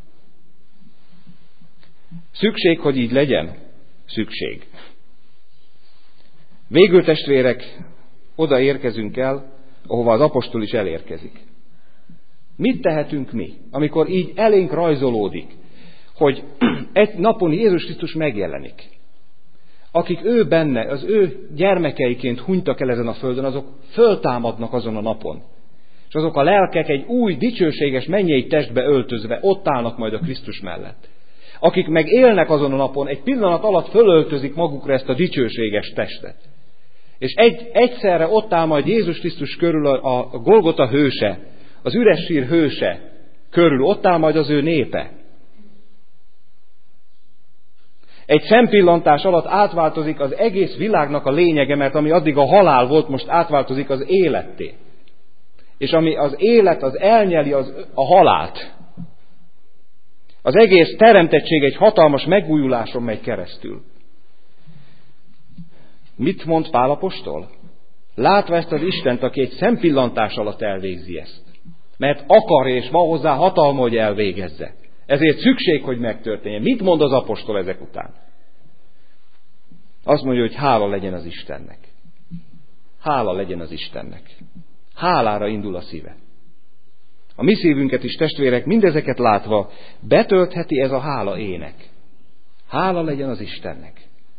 Szükség, hogy így legyen? Szükség. Végül, testvérek, oda érkezünk el, ahova az apostol is elérkezik. Mit tehetünk mi, amikor így elénk rajzolódik, hogy egy napon Jézus Krisztus megjelenik? Akik ő benne, az ő gyermekeiként hunytak el ezen a földön, azok föltámadnak azon a napon. És azok a lelkek egy új, dicsőséges mennyei testbe öltözve ott állnak majd a Krisztus mellett. Akik meg élnek azon a napon, egy pillanat alatt fölöltözik magukra ezt a dicsőséges testet. És egy, egyszerre ott áll majd Jézus Krisztus körül a, a Golgota hőse, az üres sír hőse körül, ott áll majd az ő népe. Egy szempillantás alatt átváltozik az egész világnak a lényege, mert ami addig a halál volt, most átváltozik az életté. És ami az élet, az elnyeli az, a halált. Az egész teremtettség egy hatalmas megújuláson megy keresztül. Mit mond Pál apostol? Látva ezt az Istent, aki egy szempillantás alatt elvégzi ezt. Mert akar és van hozzá hatalma, hogy elvégezze. Ezért szükség, hogy megtörténjen. Mit mond az apostol ezek után? Azt mondja, hogy hála legyen az Istennek. Hála legyen az Istennek. Hálára indul a szíve. A mi szívünket is, testvérek, mindezeket látva betöltheti ez a hála ének. Hála legyen az Istennek.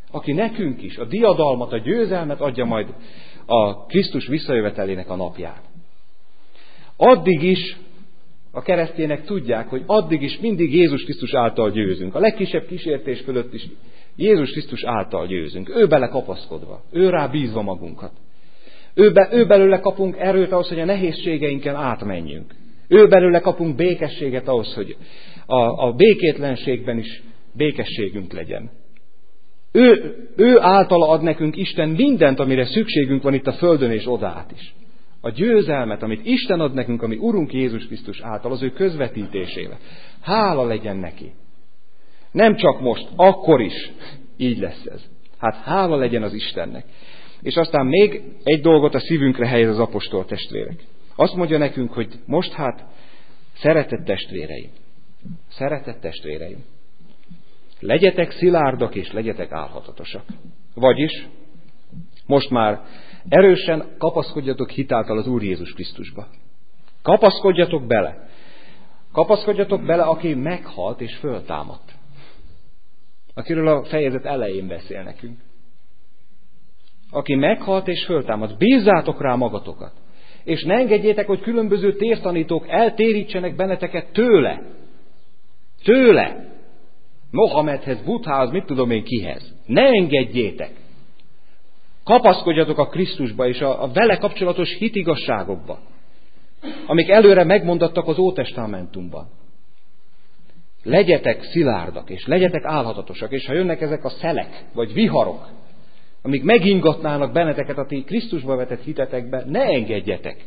aki nekünk is a diadalmat, a győzelmet adja majd a Krisztus visszajövetelének a napján. Addig is a keresztények tudják, hogy addig is mindig Jézus Krisztus által győzünk. A legkisebb kísértés fölött is Jézus Krisztus által győzünk. Ő bele kapaszkodva, ő rá bízva magunkat. Ő, be, ő belőle kapunk erőt ahhoz, hogy a nehézségeinken átmenjünk. Ő belőle kapunk békességet ahhoz, hogy a, a békétlenségben is békességünk legyen. Ő, ő általa ad nekünk Isten mindent, amire szükségünk van itt a földön és odát is. A győzelmet, amit Isten ad nekünk, ami Urunk Jézus Krisztus által, az ő közvetítésével. Hála legyen neki. Nem csak most, akkor is így lesz ez. Hát hála legyen az Istennek. És aztán még egy dolgot a szívünkre helyez az apostol testvérek. Azt mondja nekünk, hogy most hát szeretett testvéreim, szeretett testvéreim, legyetek szilárdak és legyetek álhatatosak. Vagyis most már erősen kapaszkodjatok hitáltal az Úr Jézus Krisztusba. Kapaszkodjatok bele. Kapaszkodjatok bele, aki meghalt és föltámadt. Akiről a fejezet elején beszél nekünk. Aki meghalt és föltámadt. Bízzátok rá magatokat. És ne engedjétek, hogy különböző tévtanítók eltérítsenek benneteket tőle. Tőle. Mohamedhez, Buddhához, mit tudom én kihez. Ne engedjétek. Kapaszkodjatok a Krisztusba és a, a vele kapcsolatos hitigasságokba, amik előre megmondattak az Ótestamentumban. Legyetek szilárdak, és legyetek álhatatosak, és ha jönnek ezek a szelek, vagy viharok, amik megingatnának benneteket a ti Krisztusba vetett hitetekbe, ne engedjetek.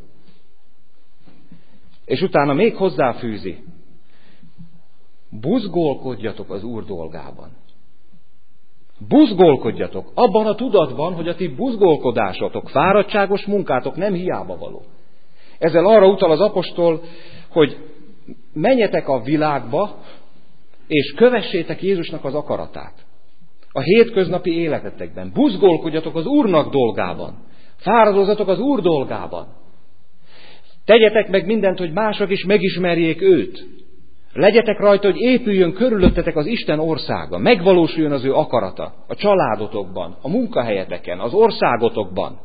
És utána még hozzáfűzi, buzgolkodjatok az Úr dolgában. Buzgolkodjatok abban a tudatban, hogy a ti buzgolkodásotok, fáradtságos munkátok nem hiába való. Ezzel arra utal az apostol, hogy menjetek a világba, és kövessétek Jézusnak az akaratát. A hétköznapi életetekben. Buzgolkodjatok az Úrnak dolgában. Fáradozzatok az Úr dolgában. Tegyetek meg mindent, hogy mások is megismerjék őt. Legyetek rajta, hogy épüljön körülöttetek az Isten országa, megvalósuljon az ő akarata a családotokban, a munkahelyeteken, az országotokban.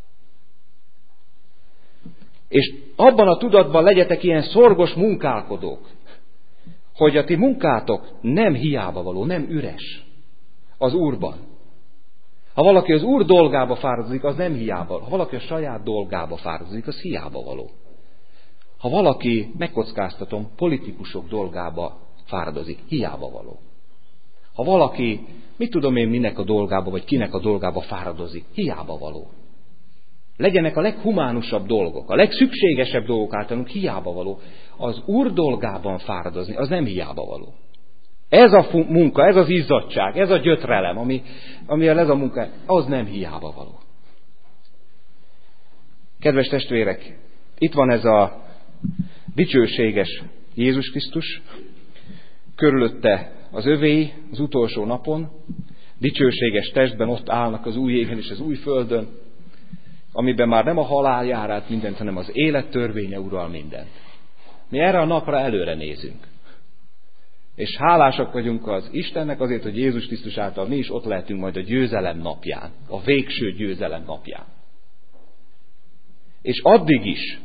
És abban a tudatban legyetek ilyen szorgos munkálkodók, hogy a ti munkátok nem hiába való, nem üres az Úrban. Ha valaki az Úr dolgába fáradozik, az nem hiába. Ha valaki a saját dolgába fáradozik, az hiába való. Ha valaki, megkockáztatom, politikusok dolgába fáradozik, hiába való. Ha valaki, mit tudom én minek a dolgába, vagy kinek a dolgába fáradozik, hiába való. Legyenek a leghumánusabb dolgok, a legszükségesebb dolgok általunk, hiába való. Az Úr dolgában fáradozni, az nem hiába való. Ez a munka, ez az izzadság, ez a gyötrelem, ami, amivel ez a munka, az nem hiába való. Kedves testvérek, itt van ez a dicsőséges Jézus Krisztus, körülötte az övéi az utolsó napon, dicsőséges testben ott állnak az új égen és az új földön, amiben már nem a halál jár át mindent, hanem az élet törvénye ural mindent. Mi erre a napra előre nézünk. És hálásak vagyunk az Istennek azért, hogy Jézus Krisztus által mi is ott lehetünk majd a győzelem napján, a végső győzelem napján. És addig is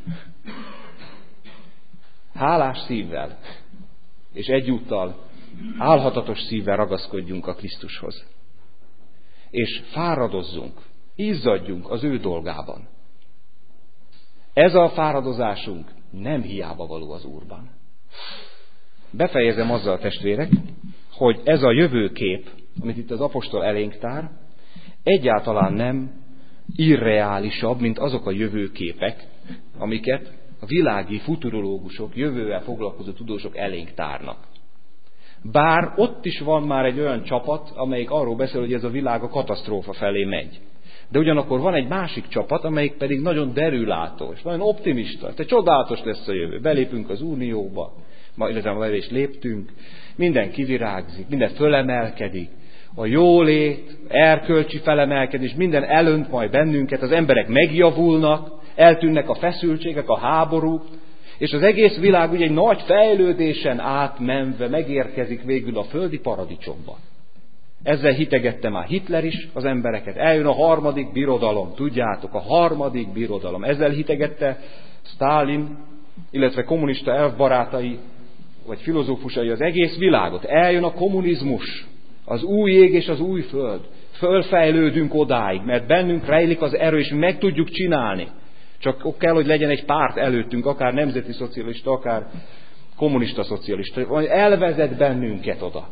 hálás szívvel és egyúttal álhatatos szívvel ragaszkodjunk a Krisztushoz. És fáradozzunk, izzadjunk az ő dolgában. Ez a fáradozásunk nem hiába való az Úrban. Befejezem azzal, testvérek, hogy ez a jövőkép, amit itt az apostol elénk tár, egyáltalán nem irreálisabb, mint azok a jövőképek, amiket a világi futurológusok, jövővel foglalkozó tudósok elénk tárnak. Bár ott is van már egy olyan csapat, amelyik arról beszél, hogy ez a világ a katasztrófa felé megy. De ugyanakkor van egy másik csapat, amelyik pedig nagyon derülátó, és nagyon optimista. Te csodálatos lesz a jövő. Belépünk az unióba, majd illetve is léptünk, minden kivirágzik, minden fölemelkedik, a jólét, erkölcsi felemelkedés, minden elönt majd bennünket, az emberek megjavulnak, eltűnnek a feszültségek, a háborúk, és az egész világ ugye egy nagy fejlődésen átmenve megérkezik végül a földi paradicsomba. Ezzel hitegette már Hitler is az embereket. Eljön a harmadik birodalom, tudjátok, a harmadik birodalom. Ezzel hitegette Sztálin, illetve kommunista elvbarátai, vagy filozófusai az egész világot. Eljön a kommunizmus, az új ég és az új föld. Fölfejlődünk odáig, mert bennünk rejlik az erő, és meg tudjuk csinálni. Csak kell, hogy legyen egy párt előttünk, akár nemzeti szocialista, akár kommunista szocialista. Vagy elvezet bennünket oda.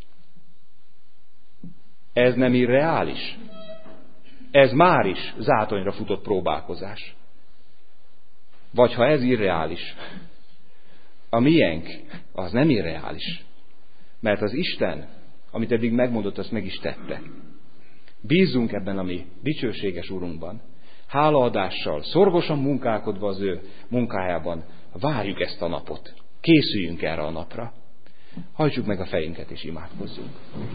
Ez nem irreális. Ez már is zátonyra futott próbálkozás. Vagy ha ez irreális, a miénk az nem irreális. Mert az Isten, amit eddig megmondott, azt meg is tette. Bízzunk ebben a mi dicsőséges Urunkban. Hálaadással, szorgosan munkálkodva az ő munkájában várjuk ezt a napot. Készüljünk erre a napra. Hajtsuk meg a fejünket és imádkozzunk.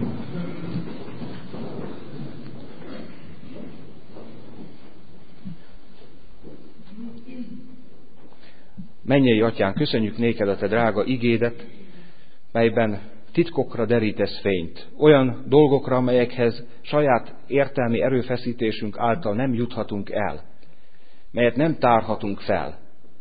Mennyei Atyánk, köszönjük néked a te drága igédet, melyben titkokra derítesz fényt, olyan dolgokra, amelyekhez saját értelmi erőfeszítésünk által nem juthatunk el, melyet nem tárhatunk fel.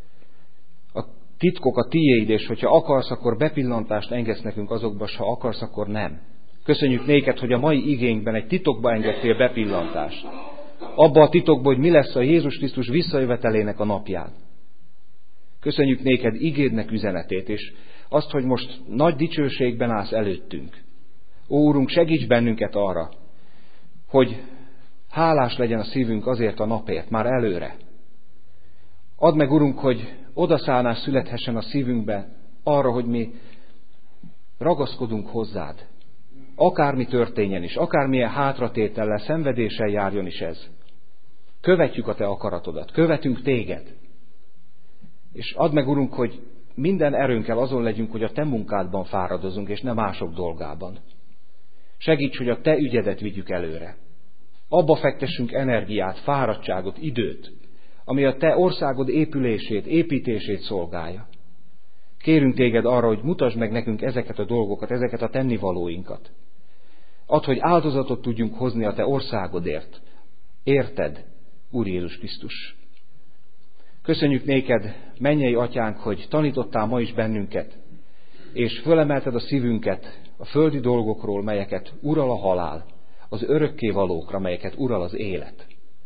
A titkok a tiéd, és hogyha akarsz, akkor bepillantást engedsz nekünk azokba, s ha akarsz, akkor nem. Köszönjük néked, hogy a mai igénkben egy titokba engedtél bepillantást. Abba a titokba, hogy mi lesz a Jézus Krisztus visszajövetelének a napján. Köszönjük néked igédnek üzenetét, és azt, hogy most nagy dicsőségben állsz előttünk. Ó, Úrunk, segíts bennünket arra, hogy hálás legyen a szívünk azért a napért, már előre. Add meg, Urunk, hogy odaszállás születhessen a szívünkbe arra, hogy mi ragaszkodunk hozzád. Akármi történjen is, akármilyen hátratétellel, szenvedéssel járjon is ez. Követjük a te akaratodat, követünk téged. És add meg, Urunk, hogy minden erőnkkel azon legyünk, hogy a te munkádban fáradozunk, és nem mások dolgában. Segíts, hogy a te ügyedet vigyük előre. Abba fektessünk energiát, fáradtságot, időt, ami a te országod épülését, építését szolgálja. Kérünk téged arra, hogy mutasd meg nekünk ezeket a dolgokat, ezeket a tennivalóinkat. Add, hogy áldozatot tudjunk hozni a te országodért. Érted, Úr Jézus Krisztus. Köszönjük néked, mennyei Atyánk, hogy tanítottál ma is bennünket, és fölemelted a szívünket a földi dolgokról, melyeket ural a halál, az örökkévalókra, melyeket ural az élet.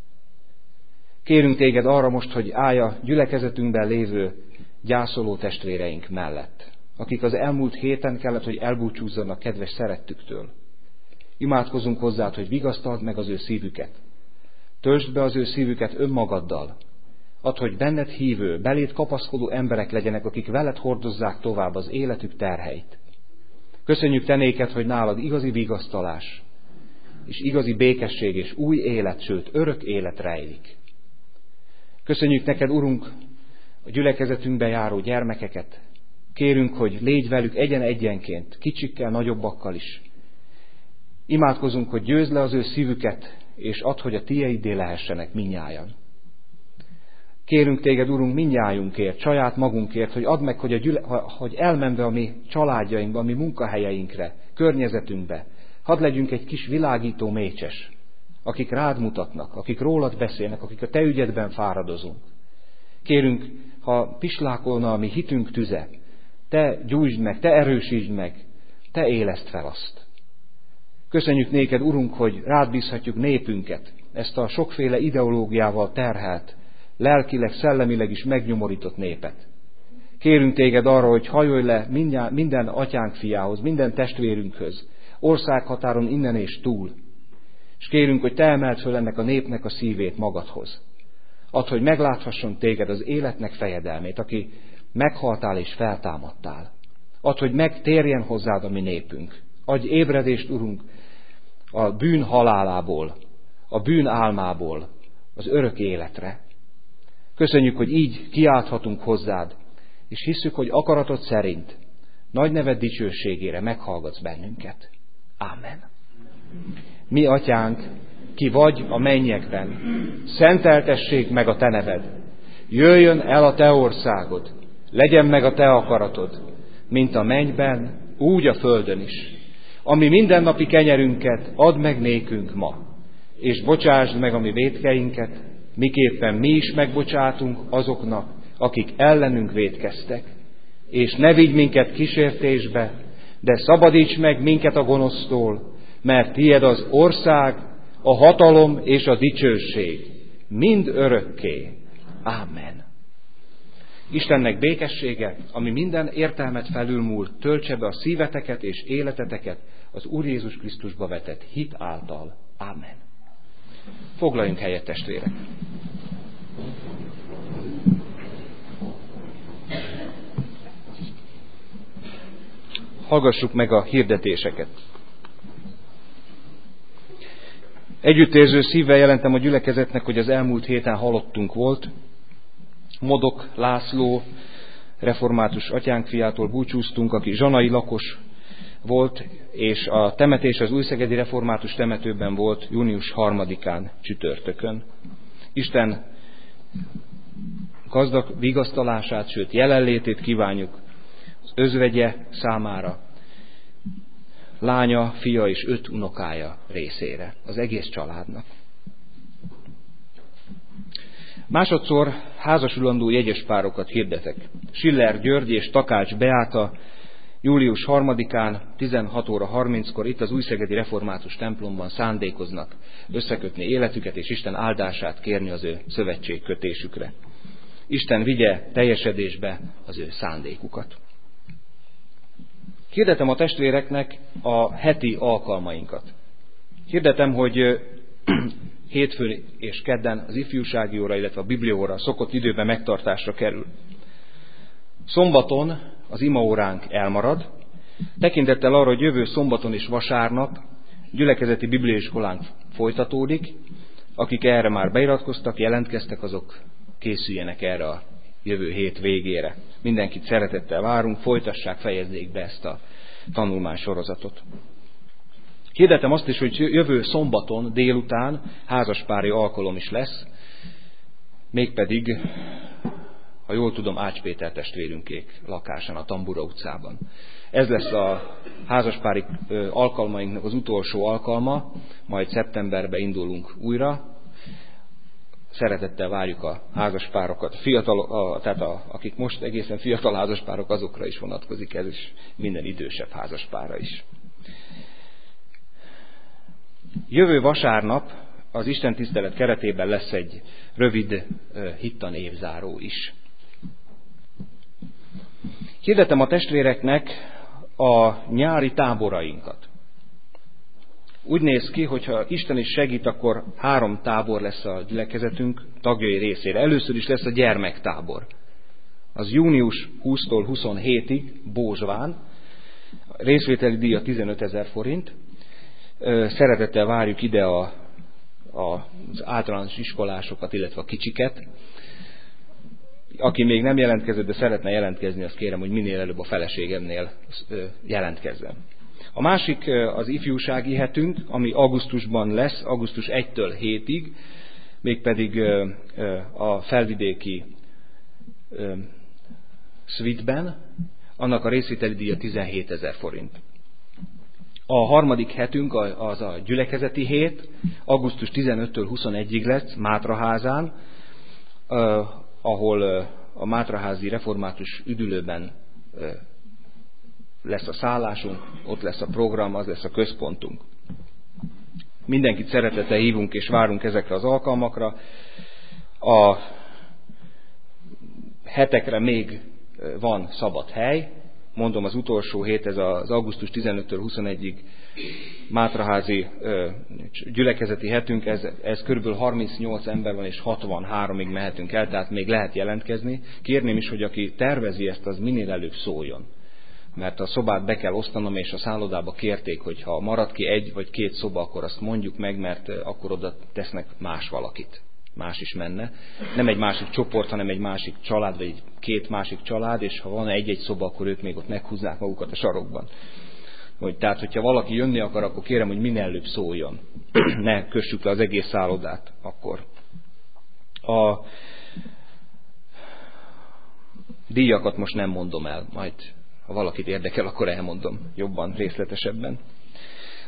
Kérünk téged arra most, hogy állj a gyülekezetünkben lévő gyászoló testvéreink mellett, akik az elmúlt héten kellett, hogy elbúcsúzzanak kedves szerettüktől. Imádkozunk hozzád, hogy vigasztald meg az ő szívüket. Töltsd be az ő szívüket önmagaddal. Add, hogy benned hívő, beléd kapaszkodó emberek legyenek, akik veled hordozzák tovább az életük terheit. Köszönjük te néked, hogy nálad igazi vigasztalás, és igazi békesség, és új élet, sőt, örök élet rejlik. Köszönjük neked, Urunk, a gyülekezetünkbe járó gyermekeket. Kérünk, hogy légy velük egyen-egyenként, kicsikkel, nagyobbakkal is. Imádkozunk, hogy győzd le az ő szívüket, és add, hogy a tiéddé lehessenek mindnyájan. Kérünk téged, Urunk, mindnyájunkért, saját magunkért, hogy add meg, hogy, a gyüle, hogy elmenve a mi családjainkba, a mi munkahelyeinkre, környezetünkbe, hadd legyünk egy kis világító mécses, akik rád mutatnak, akik rólad beszélnek, akik a te ügyedben fáradozunk. Kérünk, ha pislákolna a mi hitünk tüze, te gyújtsd meg, te erősítsd meg, te éleszd fel azt. Köszönjük néked, Urunk, hogy rád bízhatjuk népünket, ezt a sokféle ideológiával terhelt, lelkileg, szellemileg is megnyomorított népet. Kérünk téged arra, hogy hajolj le minden atyánk fiához, minden testvérünkhöz, országhatáron innen és túl. És kérünk, hogy te emeld föl ennek a népnek a szívét magadhoz. Add, hogy megláthasson téged az életnek fejedelmét, aki meghaltál és feltámadtál. Add, hogy megtérjen hozzád a mi népünk. Adj ébredést, Urunk, a bűn halálából, a bűn álmából, az örök életre. Köszönjük, hogy így kiálthatunk hozzád, és hisszük, hogy akaratod szerint nagy neved dicsőségére meghallgatsz bennünket. Ámen. Mi, Atyánk, ki vagy a mennyekben, szenteltessék meg a te neved. Jöjjön el a te országod, legyen meg a te akaratod, mint a mennyben, úgy a földön is. ami mindennapi kenyerünket add meg nékünk ma, és bocsásd meg a mi vétkeinket, miképpen mi is megbocsátunk azoknak, akik ellenünk vétkeztek. És ne vigy minket kísértésbe, de szabadíts meg minket a gonosztól, mert tied az ország, a hatalom és a dicsőség, mind örökké. Ámen. Istennek békessége, ami minden értelmet felülmúl, töltse be a szíveteket és életeteket az Úr Jézus Krisztusba vetett hit által. Ámen. Foglaljunk helyet, testvérek! Hallgassuk meg a hirdetéseket. Együttérző szívvel jelentem a gyülekezetnek, hogy az elmúlt héten halottunk volt. Modok László, református atyánk fiától búcsúztunk, aki zsanai lakos volt, és a temetés az újszegedi református temetőben volt június harmadikán csütörtökön. Isten gazdag vigasztalását, sőt jelenlétét kívánjuk az özvegye számára, lánya, fia és öt unokája részére, az egész családnak. Másodszor házasulandó jegyes párokat hirdetek. Schiller György és Takács Beáta július harmadikán tizenhat óra harminckor itt az újszegedi református templomban szándékoznak összekötni életüket és Isten áldását kérni az ő szövetségkötésükre. Isten vigye teljesedésbe az ő szándékukat. Hirdetem a testvéreknek a heti alkalmainkat. Hirdetem, hogy hétfőn és kedden az ifjúsági óra, illetve a bibliaóra szokott időben megtartásra kerül. Szombaton az imaóránk elmarad, tekintettel arra, hogy jövő szombaton és vasárnap gyülekezeti bibliaiskolánk folytatódik. Akik erre már beiratkoztak, jelentkeztek, azok készüljenek erre a jövő hét végére. Mindenkit szeretettel várunk, folytassák, fejezzék be ezt a tanulmánysorozatot. Hirdetem azt is, hogy jövő szombaton délután házaspári alkalom is lesz, mégpedig, ha jól tudom, Ács Péter testvérünkék lakásán, a Tambura utcában. Ez lesz a házaspári alkalmainknak az utolsó alkalma, majd szeptemberben indulunk újra. Szeretettel várjuk a házaspárokat, fiatal, a, tehát a, akik most egészen fiatal házaspárok, azokra is vonatkozik ez, és minden idősebb házaspára is. Jövő vasárnap az Isten tisztelet keretében lesz egy rövid hittan évzáró is. Hirdetem a testvéreknek a nyári táborainkat. Úgy néz ki, hogy ha Isten is segít, akkor három tábor lesz a gyülekezetünk tagjai részére. Először is lesz a gyermektábor. Az június huszadikától huszonhétig Bózsván, részvételi díja tizenötezer forint. Szeretettel várjuk ide a, a, az általános iskolásokat, illetve a kicsiket. Aki még nem jelentkezett, de szeretne jelentkezni, azt kérem, hogy minél előbb a feleségemnél jelentkezzen. A másik az ifjúsági hetünk, ami augusztusban lesz, augusztus elsejétől hétig, mégpedig a felvidéki Szvitben, annak a részvételi díja tizenhétezer forint. A harmadik hetünk az a gyülekezeti hét, augusztus tizenötödikétől huszonegyedikéig lesz Mátraházán, ahol a Mátraházi református üdülőben lesz a szállásunk, ott lesz a program, az lesz a központunk. Mindenkit szeretettel hívunk és várunk ezekre az alkalmakra. A hetekre még van szabad hely. Mondom, az utolsó hét, ez az augusztus tizenötödikétől huszonegyedikéig Mátraházi gyülekezeti hetünk, ez, ez körülbelül harmincnyolc ember van, és hatvanháromig mehetünk el, tehát még lehet jelentkezni. Kérném is, hogy aki tervezi ezt, az minél előbb szóljon. Mert a szobát be kell osztanom, és a szállodába kérték, hogy ha marad ki egy vagy két szoba, akkor azt mondjuk meg, mert akkor oda tesznek más valakit. Más is menne. Nem egy másik csoport, hanem egy másik család, vagy két másik család, és ha van egy-egy szoba, akkor ők még ott meghúznák magukat a sarokban. Hogy, tehát, hogyha valaki jönni akar, akkor kérem, hogy minél előbb szóljon. Ne kössük le az egész szállodát akkor. A díjakat most nem mondom el, majd ha valakit érdekel, akkor elmondom jobban, részletesebben.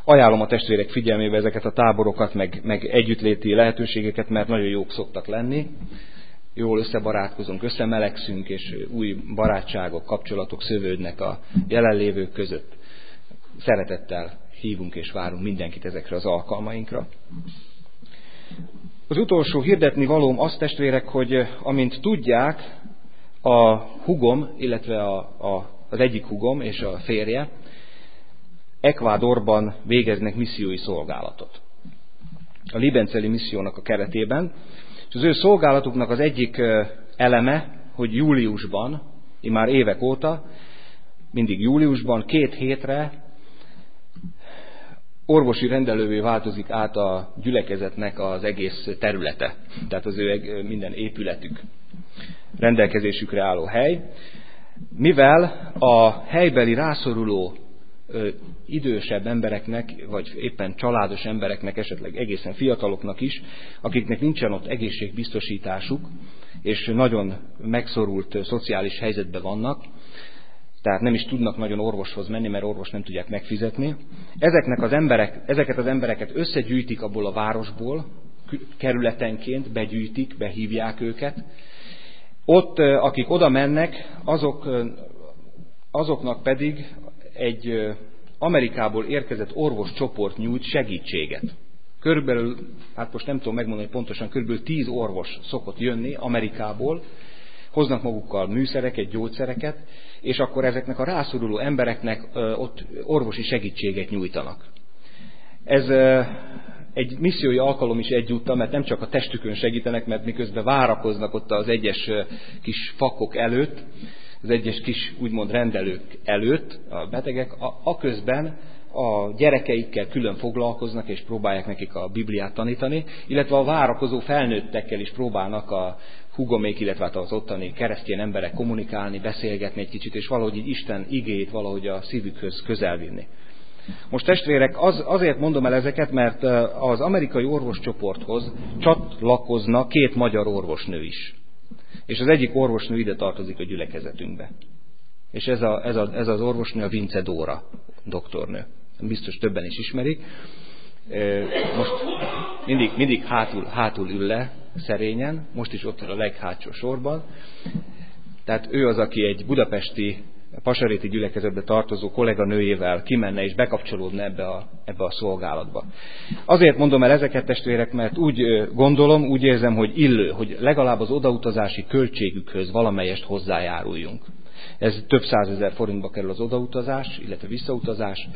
Ajánlom a testvérek figyelmébe ezeket a táborokat, meg, meg együttléti lehetőségeket, mert nagyon jók szoktak lenni. Jól összebarátkozunk, összemelegszünk, és új barátságok, kapcsolatok szövődnek a jelenlévők között. Szeretettel hívunk és várunk mindenkit ezekre az alkalmainkra. Az utolsó hirdetni valóm az, testvérek, hogy amint tudják, a hugom, illetve a, a, az egyik hugom és a férje Ekvádorban végeznek missziói szolgálatot. A Libenceli missziónak a keretében. És az ő szolgálatuknak az egyik eleme, hogy júliusban, immár évek óta, mindig júliusban, két hétre orvosi rendelővé változik át a gyülekezetnek az egész területe. Tehát az ő minden épületük, rendelkezésükre álló hely. Mivel a helybeli rászoruló ö, idősebb embereknek, vagy éppen családos embereknek, esetleg egészen fiataloknak is, akiknek nincsen ott egészségbiztosításuk, és nagyon megszorult szociális helyzetben vannak, tehát nem is tudnak nagyon orvoshoz menni, mert orvos nem tudják megfizetni. Ezeknek az emberek, ezeket az embereket összegyűjtik abból a városból, kerületenként begyűjtik, behívják őket. Ott, akik oda mennek, azok, azoknak pedig egy Amerikából érkezett orvoscsoport nyújt segítséget. Körülbelül, hát most nem tudom megmondani pontosan, körülbelül tíz orvos szokott jönni Amerikából, hoznak magukkal műszereket, gyógyszereket, és akkor ezeknek a rászoruló embereknek ott orvosi segítséget nyújtanak. Ez egy missziói alkalom is egyúttal, mert nem csak a testükön segítenek, mert miközben várakoznak ott az egyes kis fakok előtt, az egyes kis úgymond rendelők előtt a betegek, aközben a gyerekeikkel külön foglalkoznak, és próbálják nekik a Bibliát tanítani, illetve a várakozó felnőttekkel is próbálnak a hugomék, illetve az ottani keresztény emberek kommunikálni, beszélgetni egy kicsit, és valahogy így Isten igéjét valahogy a szívükhöz közel vinni. Most testvérek, az, azért mondom el ezeket, mert az amerikai orvoscsoporthoz csatlakozna két magyar orvosnő is. És az egyik orvosnő ide tartozik a gyülekezetünkbe. És ez, a, ez, a, ez az orvosnő a Vince Dóra doktornő. Biztos többen is ismerik. Most mindig, mindig hátul, hátul ül le szerényen, most is ott a leghátsó sorban. Tehát ő az, aki egy budapesti pasaréti gyülekezetbe tartozó kolléganőjével kimenne és bekapcsolódna ebbe a, ebbe a szolgálatba. Azért mondom el ezeket, testvérek, mert úgy gondolom, úgy érzem, hogy illő, hogy legalább az odautazási költségükhöz valamelyest hozzájáruljunk. Ez több százezer forintba kerül az odautazás, illetve visszautazás.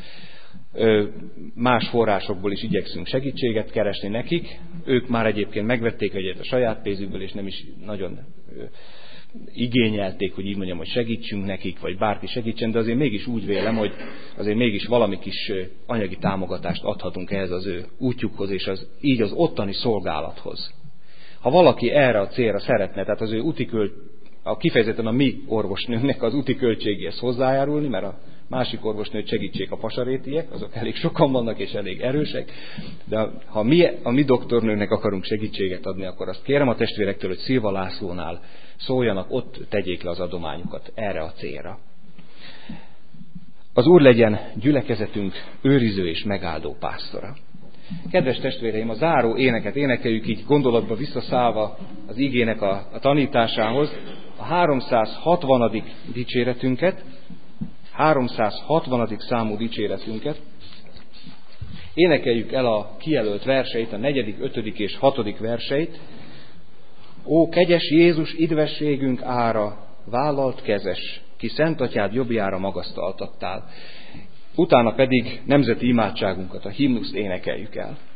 Más forrásokból is igyekszünk segítséget keresni nekik. Ők már egyébként megvették egyet a saját pénzükből, és nem is nagyon igényelték, hogy így mondjam, hogy segítsünk nekik, vagy bárki segítsen, de azért mégis úgy vélem, hogy azért mégis valami kis anyagi támogatást adhatunk ehhez az ő útjukhoz, és az, így az ottani szolgálathoz. Ha valaki erre a célra szeretne, tehát az ő úti költ, a kifejezetten a mi orvosnőnknek az úti költségéhez hozzájárulni, mert a másik orvosnőt segítsék a pasarétiek, azok elég sokan vannak és elég erősek, de ha mi a mi doktornőnek akarunk segítséget adni, akkor azt kérem a testvérektől, hogy Szilva Lászlónál szóljanak, ott tegyék le az adományukat erre a célra. Az Úr legyen gyülekezetünk őriző és megáldó pásztora. Kedves testvéreim, a záró éneket énekeljük így gondolatba visszaszállva az igének a, a tanításához, a háromszázhatvanadik dicséretünket, háromszázhatvanadik számú dicséretünket. Énekeljük el a kijelölt verseit, a negyedik, ötödik és hatodik verseit. Ó, kegyes Jézus, idvességünk ára, vállalt kezes, ki Szent Atyád jobbjára magasztaltattál. Utána pedig nemzeti imádságunkat, a himnuszt énekeljük el.